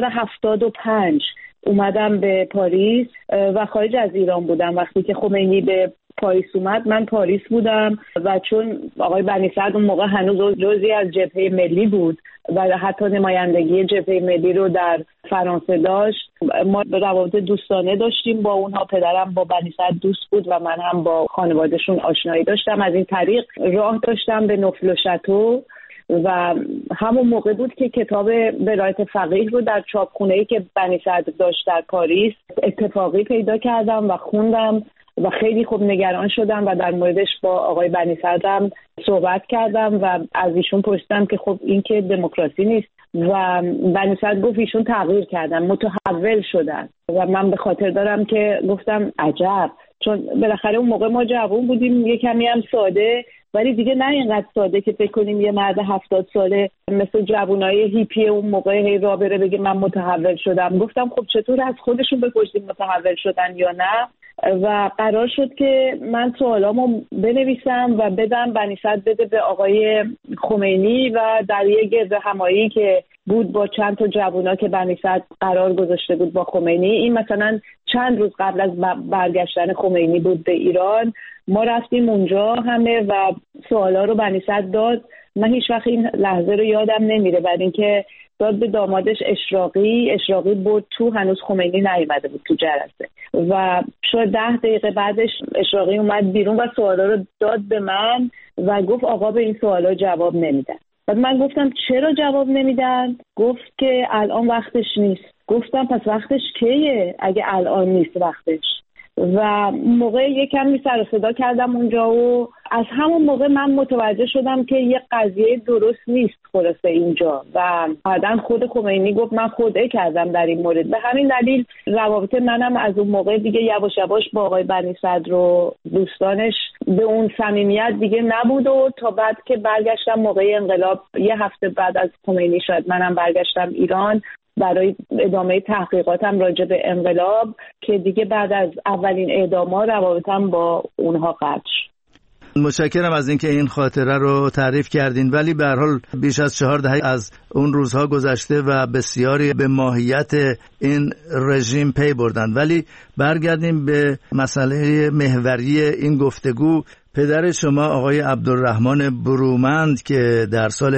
1975 اومدم به پاریس و خارج از ایران بودم. وقتی که خمینی به پاریس اومد من پاریس بودم و چون آقای بنی صدر اون موقع هنوز جزئی از جبهه ملی بود و حتی نمایندگی جبهه ملی رو در فرانسه داشت، ما روابط دوستانه داشتیم با اونها. پدرم با بنی صدر دوست بود و من هم با خانوادهشون آشنایی داشتم. از این طریق راه داشتم به نفل و شاتو و همون موقع بود که کتاب ولایت فقیه رو در چاپخونه‌ای که بنی صدر داشت در پاریس اتفاقی پیدا کردم و خوندم و خیلی خوب نگران شدم و در موردش با آقای بنی صدرم صحبت کردم و از ایشون پرسیدم که خب این که دموکراسی نیست و بنی صدر گفت ایشون تغییر کردن، متحول شدن و من به خاطر دارم که گفتم عجب، چون بالاخره اون موقع ما جوان بودیم، یه کمی هم ساده، ولی دیگه نه اینقدر ساده که فکر کنیم یه مرد 70 ساله مثل جوانای هیپی اون موقع هی را بره بگه من متحول شدم. گفتم خب چطور از خودشون بپرسیم متحول شدن یا نه و قرار شد که من سوالامو بنویسم و بدم، بنی صدر بده به آقای خمینی و در یه گرد همایی که بود با چند تا جوونا که بنی صدر قرار گذاشته بود با خمینی، این مثلا چند روز قبل از برگشتن خمینی بود به ایران، ما رفتیم اونجا همه و سوالا رو بنی صدر داد. من هیچ وقت این لحظه رو یادم نمیره، بعد اینکه داد به دامادش اشراقی بود تو، هنوز خمینی نیومده بود تو جلسه و شاید 10 دقیقه بعدش اشراقی اومد بیرون و سوالا رو داد به من و گفت آقا به این سوالا جواب نمیدن. بعد من گفتم چرا جواب نمیدن؟ گفت که الان وقتش نیست. گفتم پس وقتش کیه اگه الان نیست وقتش؟ و موقع یکم سر و صدا کردم اونجا و از همون موقع من متوجه شدم که یه قضیه درست نیست خلاصه اینجا و بعداً خود خمینی گفت من خودعه کردم در این مورد. به همین دلیل روابط منم از اون موقع دیگه یواش یواش با آقای بنی صدر و دوستانش به اون صمیمیت دیگه نبود و تا بعد که برگشتم موقع انقلاب یه هفته بعد از خمینی شاید منم برگشتم ایران برای ادامه تحقیقاتم راجع به انقلاب که دیگه بعد از اولین اعدام‌ها روابطم با اونها قطع شد. متشکرم از اینکه این خاطره رو تعریف کردین، ولی به هر حال بیش از 4 دهه از اون روزها گذشته و بسیاری به ماهیت این رژیم پی بردن. ولی برگردیم به مسئله محوری این گفتگو. پدر شما آقای عبدالرحمن برومند که در سال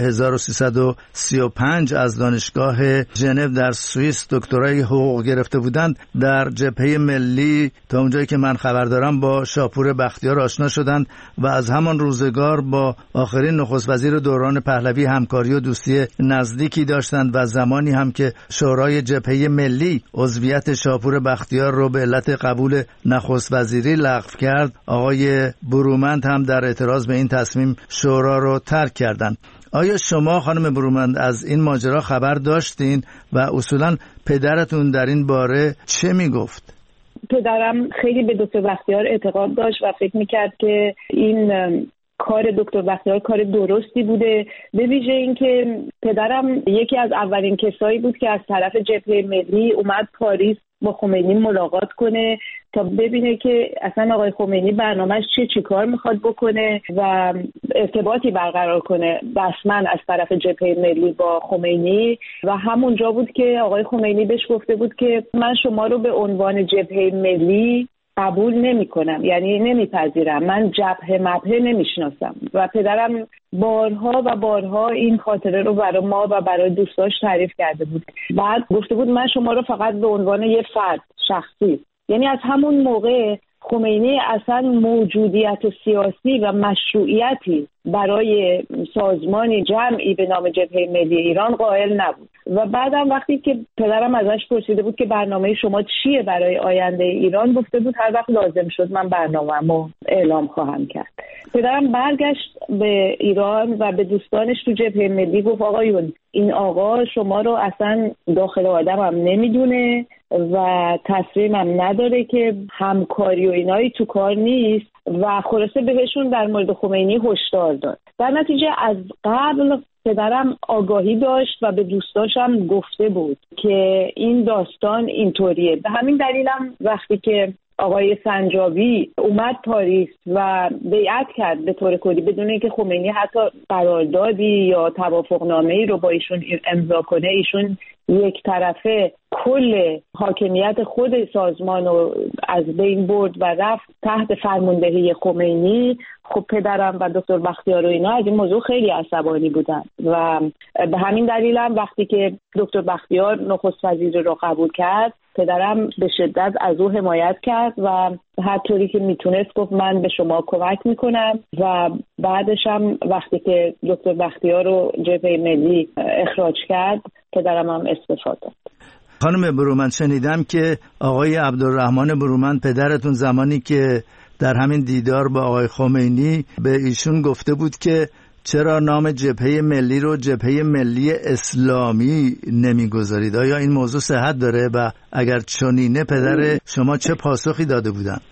1335 از دانشگاه ژنو در سوئیس دکترای حقوق گرفته بودند، در جبهه ملی تا اونجایی که من خبر دارم با شاپور بختیار آشنا شدند و از همان روزگار با آخرین نخست وزیر دوران پهلوی همکاری و دوستی نزدیکی داشتند و زمانی هم که شورای جبهه ملی عضویت شاپور بختیار رو به علت قبول نخست وزیری لغو کرد، آقای برومند هم در اعتراض به این تصمیم شورا رو ترک کردند. آیا شما خانم برومند از این ماجرا خبر داشتین و اصولا پدرتون در این باره چه میگفت؟ پدرم خیلی به دکتر بختیار اعتقاد داشت و فکر میکرد که این کار دکتر بختیار کار درستی بوده، به ویژه اینکه پدرم یکی از اولین کسایی بود که از طرف جبهه ملی اومد پاریس با خمینی ملاقات کنه تا ببینه که اصلا آقای خمینی برنامه‌اش چی کار میخواد بکنه و ارتباطی برقرار کنه رسما از طرف جبهه ملی با خمینی. و همونجا بود که آقای خمینی بهش گفته بود که من شما رو به عنوان جبهه ملی قبول نمی کنم، یعنی نمیپذیرم، من جبهه مبهه نمیشناسم. و پدرم بارها و بارها این خاطره رو برای ما و برای دوستاش تعریف کرده بود. بعد گفته بود من شما رو فقط به عنوان یه فرد شخصی، یعنی از همون موقع خمینی اصلا موجودیت سیاسی و مشروعیتی برای سازمانی جمعی به نام جبهه ملی ایران قائل نبود. و بعدم وقتی که پدرم ازش پرسیده بود که برنامه شما چیه برای آینده ایران، گفته بود هر وقت لازم شد من برنامه‌مو اعلام خواهم کرد. پدرم برگشت به ایران و به دوستانش تو جبهه ملی گفت آقایون این آقا شما رو اصلا داخل آدم هم نمیدونه و تصمیمم نداره که همکاری و اینایی تو کار نیست و خلاصه بهشون در مورد خمینی هشدار داد. در نتیجه از قبل پدرم آگاهی داشت و به دوستاشم گفته بود که این داستان اینطوریه. به همین دلیلم وقتی که آقای سنجابی اومد پاریس و بیعت کرد به طور کلی بدون اینکه خمینی حتی قراردادی یا توافقنامه‌ای رو با ایشون امضا کنه، ایشون یک طرفه کل حاکمیت خود سازمان رو از بین برد و رفت تحت فرماندهی خمینی. خب پدرم و دکتر بختیار و اینا از این موضوع خیلی عصبانی بودن و به همین دلیل هم وقتی که دکتر بختیار نخست وزیر رو قبول کرد، پدرم به شدت از او حمایت کرد و هر طوری که میتونست گفت من به شما کمک میکنم. و بعدش هم وقتی که دکتر بختیار رو جبهه ملی اخراج کرد، پدرم هم استعفا داد. خانم برومند، شنیدم که آقای عبدالرحمن برومند پدرتون زمانی که در همین دیدار با آقای خمینی به ایشون گفته بود که چرا نام جبهه ملی رو جبهه ملی اسلامی نمیگذارید؟ آیا این موضوع صحت داره و اگر چنینه پدر شما چه پاسخی داده بودند؟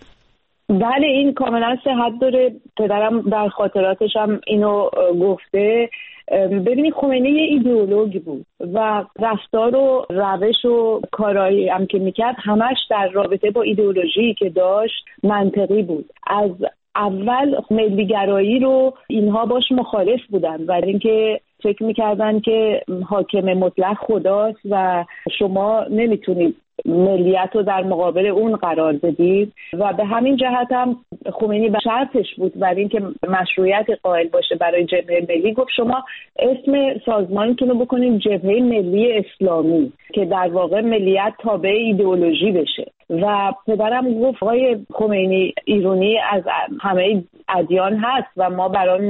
بله این کاملا صحت داره. پدرم در خاطراتش هم اینو گفته. ببینید خمینی یه ایدئولوژی بود و رفتار و روش و کارایی هم که میکرد همش در رابطه با ایدئولوژی که داشت منطقی بود. از اول ملیگرایی رو اینها باش مخالف بودن و اینکه فکر میکردن که حاکم مطلق خداست و شما نمیتونید ملیت رو در مقابل اون قرار بدید و به همین جهت هم خمینی به شرطش بود برای اینکه مشروعیت قائل باشه برای جبهه ملی گفت شما اسم سازمانتون رو بکنید جبهه ملی اسلامی که در واقع ملیت تابع ایدئولوژی بشه. و پدرم گفت آقای خمینی ایرانی از همه ادیان هست و ما برای ما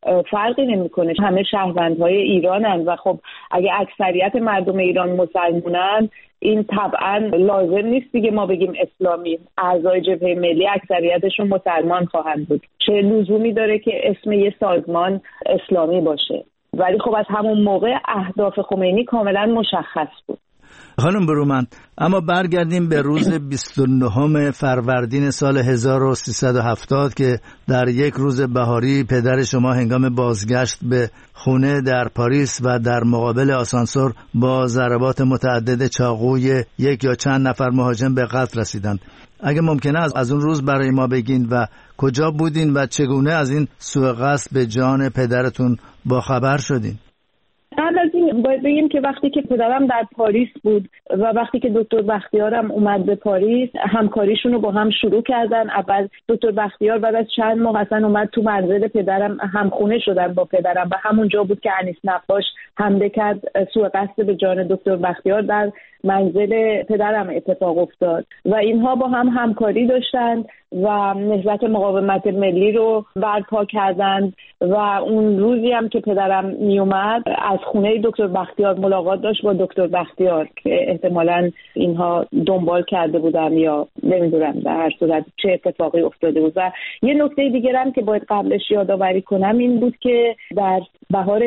فرقی نمیکنه، همه شهروندهای ایرانن و خب اگه اکثریت مردم ایران مسلمانن این طبعا لازم نیست دیگه ما بگیم اسلامی. اعضای جبهه ملی اکثریتشون مسلمان خواهند بود، چه لزومی داره که اسم یه سازمان اسلامی باشه؟ ولی خب از همون موقع اهداف خمینی کاملا مشخص بود. خانم برومند، اما برگردیم به روز 29 فروردین سال 1370 که در یک روز بهاری پدر شما هنگام بازگشت به خونه در پاریس و در مقابل آسانسور با ضربات متعدد چاقوی یک یا چند نفر مهاجم به قتل رسیدند. اگه ممکنه از اون روز برای ما بگین و کجا بودین و چگونه از این سوء قصد به جان پدرتون با خبر شدین؟ قبل از این باید بگیم که وقتی که پدرم در پاریس بود و وقتی که دکتر بختیارم اومد به پاریس، همکاریشون رو با هم شروع کردن. اول دکتر بختیار بعد از چند ماه اصلا اومد تو منزل پدرم، همخونه شدن با پدرم و همونجا بود که انیس نقاش حمله کرد. سوء قصد به جان دکتر بختیار در منزل پدرم اتفاق افتاد و اینها با هم همکاری داشتند و نهضت مقاومت ملی رو برپا کردند و اون روزی هم که پدرم می اومد از خونه دکتر بختیار ملاقات داشت با دکتر بختیار که احتمالاً اینها دنبال کرده بودن یا نمیدونم در هر صورت چه اتفاقی افتاده بود. و یه نکته دیگه هم که باید قبلش یادآوری کنم این بود که در بهار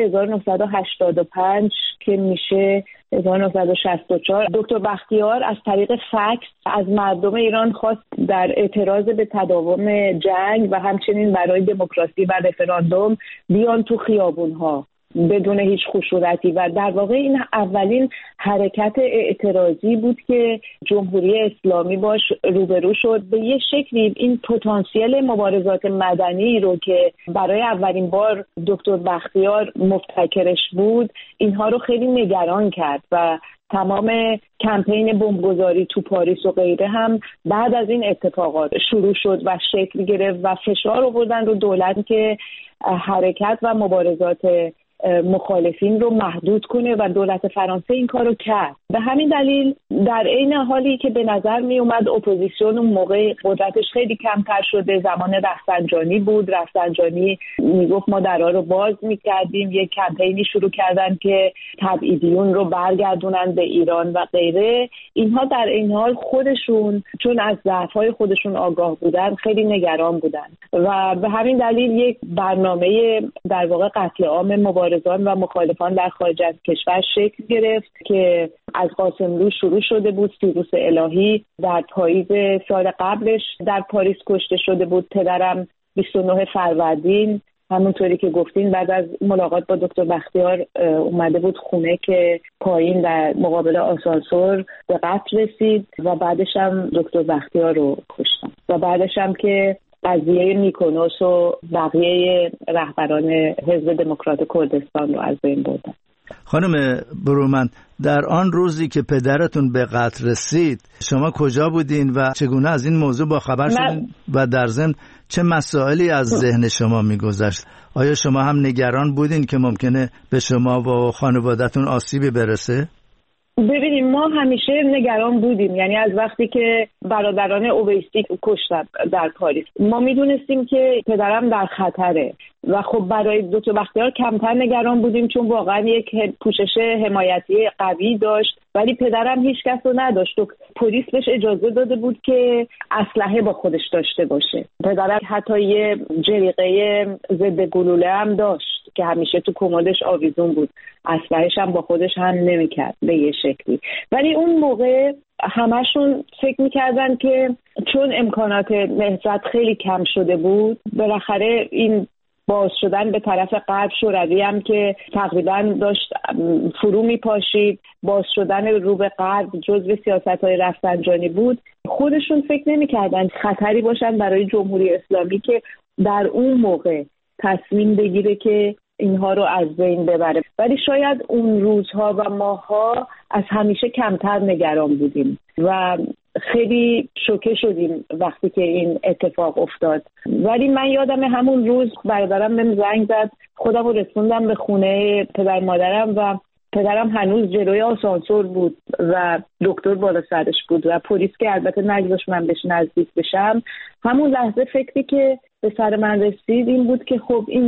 1985 که میشه 1964 دکتر بختیار از طریق فکس از مردم ایران خواست در اعتراض به تداوم جنگ و همچنین برای دموکراسی و رفراندوم بیان تو خیابون‌ها بدون هیچ خشونتی و در واقع این اولین حرکت اعتراضی بود که جمهوری اسلامی باش روبرو شد. به یه شکلی این پتانسیل مبارزات مدنی رو که برای اولین بار دکتر بختیار مبتکرش بود اینها رو خیلی نگران کرد و تمام کمپین بمبگذاری تو پاریس و غیره هم بعد از این اتفاقات شروع شد و شکل گرفت و فشار آوردن رو دولت که حرکت و مبارزات مخالفین رو محدود کنه و دولت فرانسه این کار رو کرد. به همین دلیل در عین حالی که به نظر می اومد اپوزیسیون اون موقع قدرتش خیلی کمتر شده، زمان رفسنجانی بود، رفسنجانی میگفت ما درها رو باز میکردیم، یک کمپینی شروع کردن که تبعیدیون رو برگردونن به ایران و غیره. اینها در این حال خودشون چون از ضعف‌های خودشون آگاه بودن خیلی نگران بودن و به همین دلیل یک برنامه در واقع قتل عام مبارزان و مخالفان در خارج از کشور شکل گرفت که از قاسملو شروع شده بود. سیروس الهی در پاییز سال قبلش در پاریس کشته شده بود. پدرم 29 فروردین همونطوری که گفتین بعد از ملاقات با دکتر بختیار اومده بود خونه که پایین در مقابل آسانسور به قتل رسید و بعدش هم دکتر بختیار رو کشتن و بعدش هم که قضیه میکنوس و بقیه رهبران حزب دموکرات کردستان رو از بین بردن. خانم برومند، در آن روزی که پدرتون به قتل رسید شما کجا بودین و چگونه از این موضوع با خبر شدین و در ضمن چه مسائلی از ذهن شما میگذشت؟ آیا شما هم نگران بودین که ممکنه به شما و خانوادتون آسیبی برسه؟ ببینیم ما همیشه نگران بودیم، یعنی از وقتی که برادران اویسی کشتن در پاریس ما میدونستیم که پدرم در خطره و خب برای دکتر بختیار کمتر نگران بودیم چون واقعا یک پوشش حمایتی قوی داشت ولی پدرم هیچ کس رو نداشت و پلیس بهش اجازه داده بود که اسلحه با خودش داشته باشه. پدرم حتی یه جریقه ضد گلوله هم داشت که همیشه تو کمدش آویزون بود، اسلحه‌اش هم با خودش هم نمی‌کرد به یه شکلی. ولی اون موقع همشون فکر می‌کردن که چون امکانات نهضت خیلی کم شده بود بالاخره این باز شدن به طرف غرب شوروی هم که تقریبا داشت فرو میپاشید، باز شدن رو به غرب جزو سیاست‌های رفسنجانی بود. خودشون فکر نمی‌کردن خطری باشن برای جمهوری اسلامی که در اون موقع تصمیم بگیره که اینها رو از بین ببره. ولی شاید اون روزها و ماه‌ها از همیشه کمتر نگران بودیم و خیلی شوکه شدیم وقتی که این اتفاق افتاد. ولی من یادم همون روز برادرم بهم زنگ زد، خودم رو رسوندم به خونه پدر مادرم و پدرم هنوز جلوی آسانسور بود و دکتر بالا سرش بود و پلیس که البته نگذاشت من بهش نزدیک بشم. همون لحظه فکری که به سر من رسید این بود که خب اینه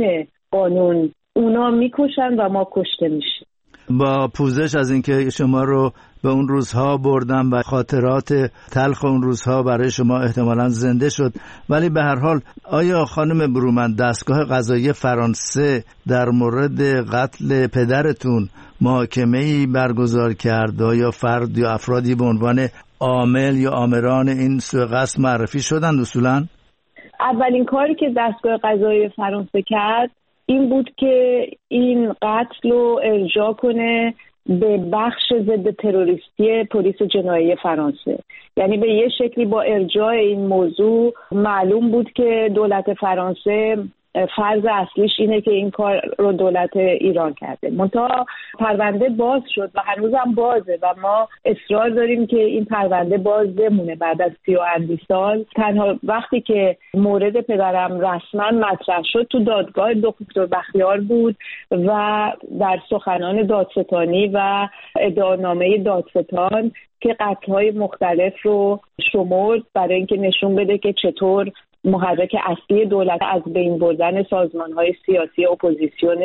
قانون اونا میکشن و ما کشته میشیم. با پوزش از اینکه شما رو به اون روزها بردم و خاطرات تلخ اون روزها برای شما احتمالاً زنده شد، ولی به هر حال آیا خانم برومند دستگاه قضایی فرانسه در مورد قتل پدرتون محاکمه‌ای برگزار کرد؟ یا فرد یا افرادی به عنوان عامل یا عامران این سوء قصد معرفی شدند اصولاً؟ اولین کاری که دستگاه قضایی فرانسه کرد این بود که این قتل رو ارجاع کنه به بخش ضد تروریستی پلیس جنایی فرانسه. یعنی به یه شکلی با ارجاع این موضوع معلوم بود که دولت فرانسه فرض اصلیش اینه که این کار رو دولت ایران کرده. منتها پرونده باز شد و هنوزم بازه و ما اصرار داریم که این پرونده باز بمونه بعد از 30 سال. تنها وقتی که مورد پدرم رسما مطرح شد تو دادگاه دکتر بختیار بود و در سخنان دادستانی و ادعانامه دادستان که قتل‌های مختلف رو شمرد برای اینکه نشون بده که چطور محرک اصلی دولت از بین بردن سازمان‌های سیاسی اپوزیسیون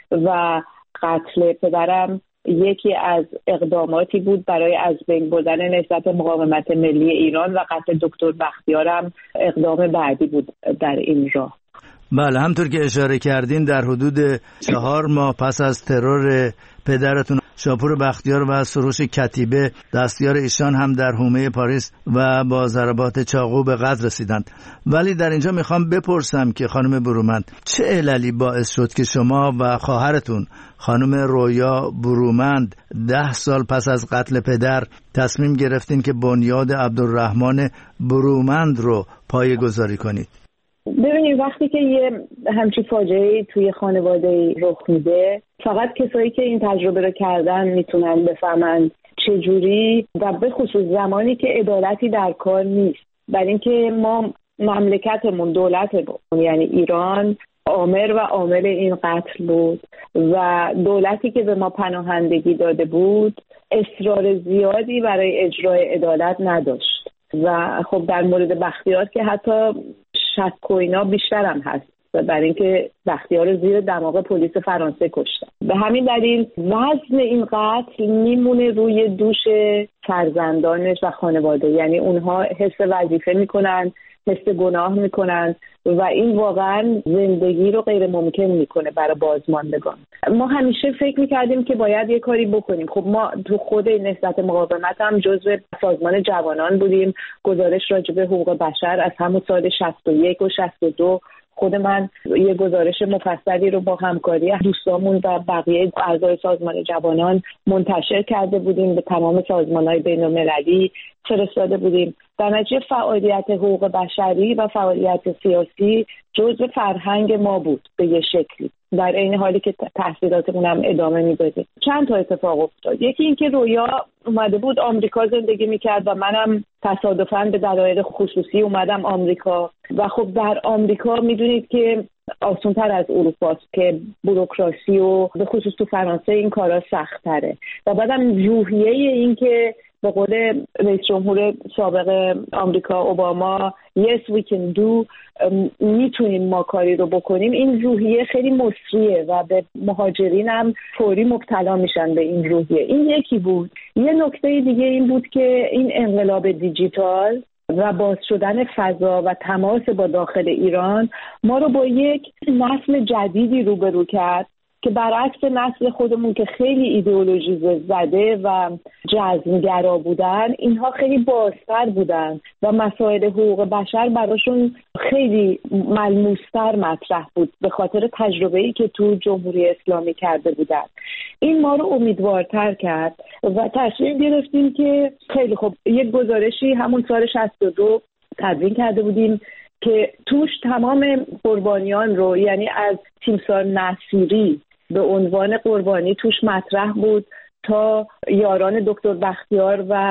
و قتل پدرم یکی از اقداماتی بود برای از بین بردن نهضت مقاومت ملی ایران و قتل دکتر بختیارم اقدام بعدی بود در این راه. بله، همطور که اشاره کردین در حدود 4 ماه پس از ترور پدرتون شاپور بختیار و سروش کتیبه دستیار ایشان هم در حومه پاریس و با ضربات چاقو به قتل رسیدند. ولی در اینجا میخوام بپرسم که خانم برومند چه عللی باعث شد که شما و خواهرتون خانم رویا برومند 10 سال پس از قتل پدر تصمیم گرفتین که بنیاد عبدالرحمن برومند رو پایه‌گذاری کنید؟ ببینید وقتی که یه همچین فاجعه‌ای توی خانواده رخ میده فقط کسایی که این تجربه رو کردن میتونن بفهمن چجوری و به خصوص زمانی که عدالتی در کار نیست. برای اینکه ما مملکتمون دولتمون یعنی ایران آمر و عامل این قتل بود و دولتی که به ما پناهندگی داده بود اصرار زیادی برای اجرای عدالت نداشت و خب در مورد بختیار که حتی شک و اینا بیشتر هم هست برای اینکه بختیار رو زیر دماغ پلیس فرانسه کشتن. به همین دلیل وزن این قتل میمونه روی دوش فرزندانش و خانواده، یعنی اونها حس وظیفه میکنن، حس گناه میکنن و این واقعا زندگی رو غیر ممکن میکنه برای بازماندگان. ما همیشه فکر میکردیم که باید یه کاری بکنیم. خب ما تو خود نهضت مقاومت هم جزو سازمان جوانان بودیم. گزارش راجع به حقوق بشر از همون سال 61 و 62 خود من یه گزارش مفصلی رو با همکاری دوستامون و بقیه اعضای سازمان جوانان منتشر کرده بودیم، به تمام سازمان‌های بین‌المللی فرستاده بودیم. در نتیجه فعالیت حقوق بشری و فعالیت سیاسی جزء فرهنگ ما بود به یه شکلی، در این حالی که تحصیلاتمون هم ادامه میدادیم. چند تا اتفاق افتاد. یکی این که رویا اومده بود آمریکا زندگی میکرد و منم تصادفاً به دلایل خصوصی اومدم آمریکا و خب در آمریکا میدونید که آسان‌تر از اروپاست که بوروکراسی و به خصوص تو فرانسه این کارا سخت‌تره و بعدم روحیه این که به قول رئیس جمهور سابق آمریکا اوباما yes we can do میتونیم ما کاری رو بکنیم، این روحیه خیلی مصریه و به مهاجرین هم فوری مبتلا میشن به این روحیه. این یکی بود. یه نکته دیگه این بود که این انقلاب دیجیتال و باز شدن فضا و تماس با داخل ایران ما رو با یک نسل جدیدی روبرو کرد که برعکس نسل خودمون که خیلی ایدئولوژی زده و جزمگرا بودن، اینها خیلی بازتر بودن و مسائل حقوق بشر براشون خیلی ملموستر مطرح بود به خاطر تجربه‌ای که تو جمهوری اسلامی کرده بودن. این ما رو امیدوارتر کرد و تصمیم گرفتیم که خیلی خب یک گزارشی همون سال 62 تدوین کرده بودیم که توش تمام قربانیان رو، یعنی از تیمسار نصیری به عنوان قربانی توش مطرح بود تا یاران دکتر بختیار و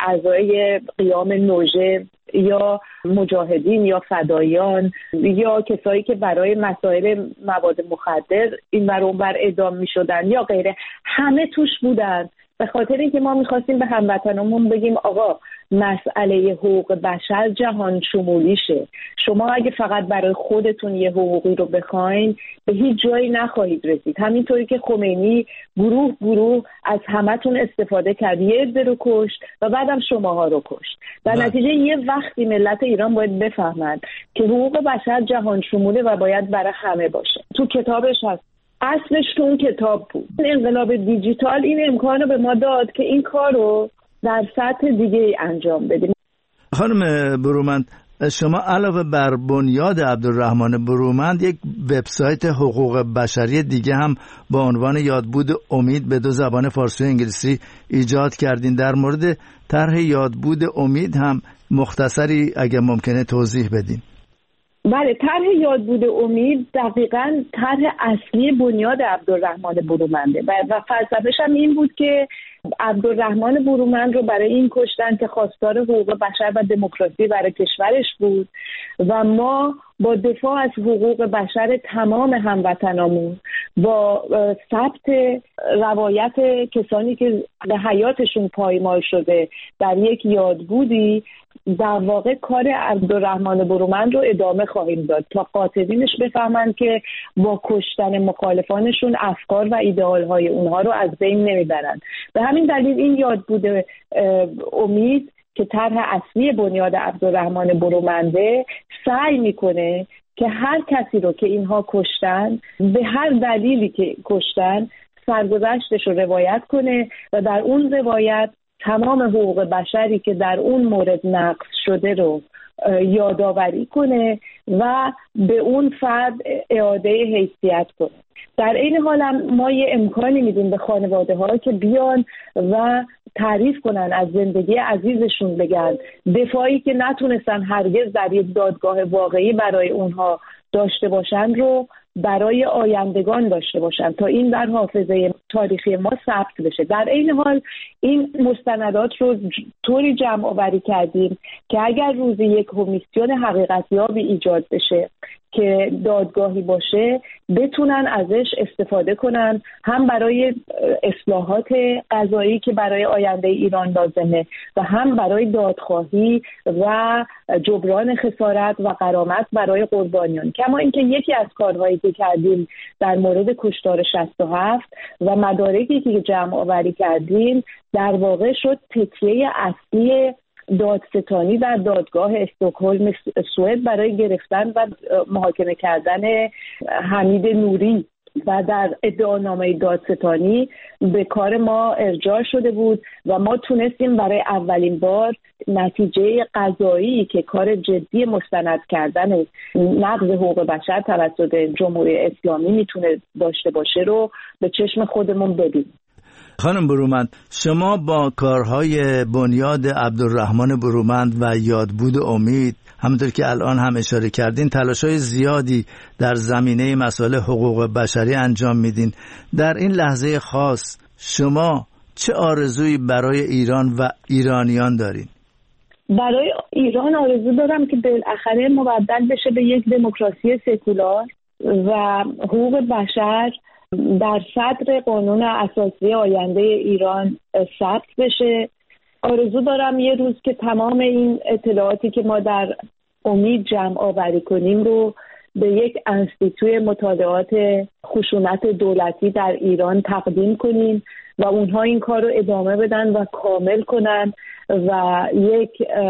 اعضای قیام نوژه یا مجاهدین یا فدایان یا کسایی که برای مسائل مواد مخدر این بر اون بر اعدام می شدن یا غیره، همه توش بودن. به خاطر اینکه ما می‌خواستیم به هموطنامون بگیم آقا مسئله حقوق بشر جهان شمولی شه. شما اگه فقط برای خودتون یه حقوقی رو بخواین به هیچ جایی نخواهید رسید. همینطوری که خمینی گروه از همتون استفاده کرد، یه عده رو کشت و بعدم شماها رو کشت. در نتیجه یه وقتی ملت ایران باید بفهمند که حقوق بشر جهان شموله و باید برای همه باشه. تو کتابش هست، اصلش تو اون کتاب بود. انقلاب دیجیتال این امکان رو به ما داد که این کار رو در سطح دیگه انجام بدیم. خانم برومند، شما علاوه بر بنیاد عبدالرحمن برومند یک وبسایت حقوق بشری دیگه هم با عنوان یادبود امید به 2 زبان فارسی و انگلیسی ایجاد کردین. در مورد طرح یادبود امید هم مختصری اگه ممکنه توضیح بدین. بله، طرح یادبود امید دقیقاً طرح اصلی بنیاد عبدالرحمن برومنده و فلسفه‌ش هم این بود که عبدالرحمن برومند رو برای این کشتن که خواستار حقوق بشر و دموکراسی برای کشورش بود و ما با دفاع از حقوق بشر تمام هموطنامون، با ثبت روایت کسانی که به حیاتشون پایمال شده در یک یادبودی، در واقع کار عبدالرحمن برومند رو ادامه خواهیم داد تا قاطبینش بفهمن که با کشتن مخالفانشون افکار و ایدئالهای اونها رو از بین نمیبرن. به همین دلیل این یادبود امید که طرح اصلی بنیاد عبدالرحمن برومنده سعی میکنه که هر کسی رو که اینها کشتن به هر دلیلی که کشتن سرگذشتش رو روایت کنه و در اون روایت تمام حقوق بشری که در اون مورد نقض شده رو یادآوری کنه و به اون فرد اعاده حیثیت کنه. در این حال ما یه امکانی میدیم به خانواده ها که بیان و تعریف کنن از زندگی عزیزشون، بگن دفاعی که نتونستن هرگز در یک دادگاه واقعی برای اونها داشته باشن رو برای آیندگان داشته باشن تا این در حافظه تاریخی ما ثبت بشه. در این حال این مستندات رو طوری جمع آوری کردیم که اگر روزی یک کمیسیون حقیقتیابی ایجاد بشه که دادگاهی باشه بتونن ازش استفاده کنن، هم برای اصلاحات قضایی که برای آینده ایران لازمه و هم برای دادخواهی و جبران خسارت و غرامت برای قربانیان. کما اینکه یکی از کارهایی که کردیم در مورد کشتار 67 و مدارکی که جمع آوری کردیم در واقع شد تکیه اصلی دادستانی در دادگاه استکهلم سوئد برای گرفتن و محاکمه کردن حمید نوری و در ادعانامه دادستانی به کار ما ارجاع شده بود و ما تونستیم برای اولین بار نتیجه قضایی که کار جدی مستند کردن نقض حقوق بشر توسط جمهوری اسلامی میتونه داشته باشه رو به چشم خودمون ببینیم. خانم برومند، شما با کارهای بنیاد عبدالرحمن برومند و یادبود امید همونطور که الان هم اشاره کردین تلاش‌های زیادی در زمینه مسائل حقوق بشری انجام میدین. در این لحظه خاص شما چه آرزویی برای ایران و ایرانیان دارین؟ برای ایران آرزو دارم که بالاخره مبدل بشه به یک دموکراسی سکولار و حقوق بشر در صدر قانون اساسی آینده ایران ثبت بشه. آرزو دارم یه روز که تمام این اطلاعاتی که ما در امید جمع آوری کنیم رو به یک انستیتوی مطالعات خشونت دولتی در ایران تقدیم کنیم و اونها این کار رو ادامه بدن و کامل کنن و یک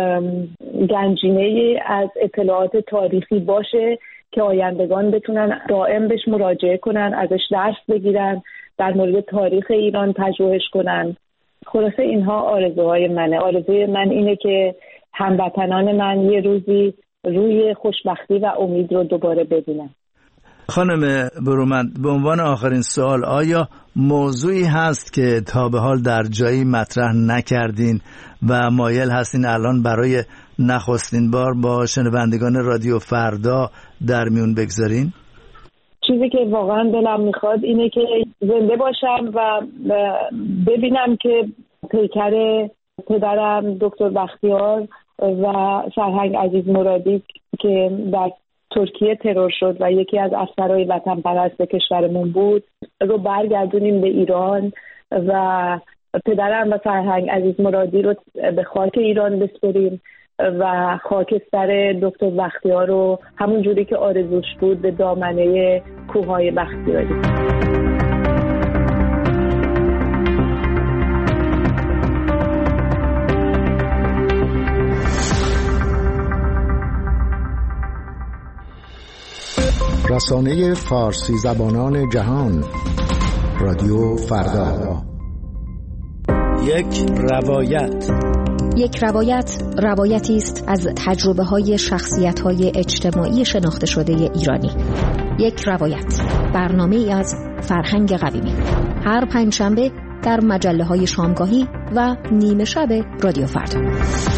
گنجینه از اطلاعات تاریخی باشه که آیندگان بتونن دائم بهش مراجعه کنن، ازش درس بگیرن، در مورد تاریخ ایران پژوهش کنن. خلاصه اینها آرزوهای منه. آرزوی من اینه که هموطنان من یه روزی روی خوشبختی و امید رو دوباره ببینن. خانم برومند، به عنوان آخرین سوال، آیا موضوعی هست که تا به حال در جایی مطرح نکردین و مایل هستین الان برای نخستین بار با شنوندگان رادیو فردا در میون بگذارین؟ چیزی که واقعا دلم میخواد اینه که زنده باشم و ببینم که پیکر پدرم دکتر بختیار و سرهنگ عزیز مرادی که در ترکیه ترور شد و یکی از افسرهای وطن پرست کشورمون بود رو برگردونیم به ایران و پدرم و فرهنگ عزیز مرادی رو به خاک ایران بسپریم و خاکستر دکتر بختیار رو همون جوری که آرزوش بود به دامنه کوههای بختیاری. رسانه فارسی زبانان جهان، رادیو فردا. یک روایت روایتی است از تجربه‌های شخصیت‌های اجتماعی شناخته شده ایرانی. یک روایت، برنامه‌ای از فرهنگ قویمی، هر پنجشنبه در مجله‌های شامگاهی و نیمه شب رادیو فردا.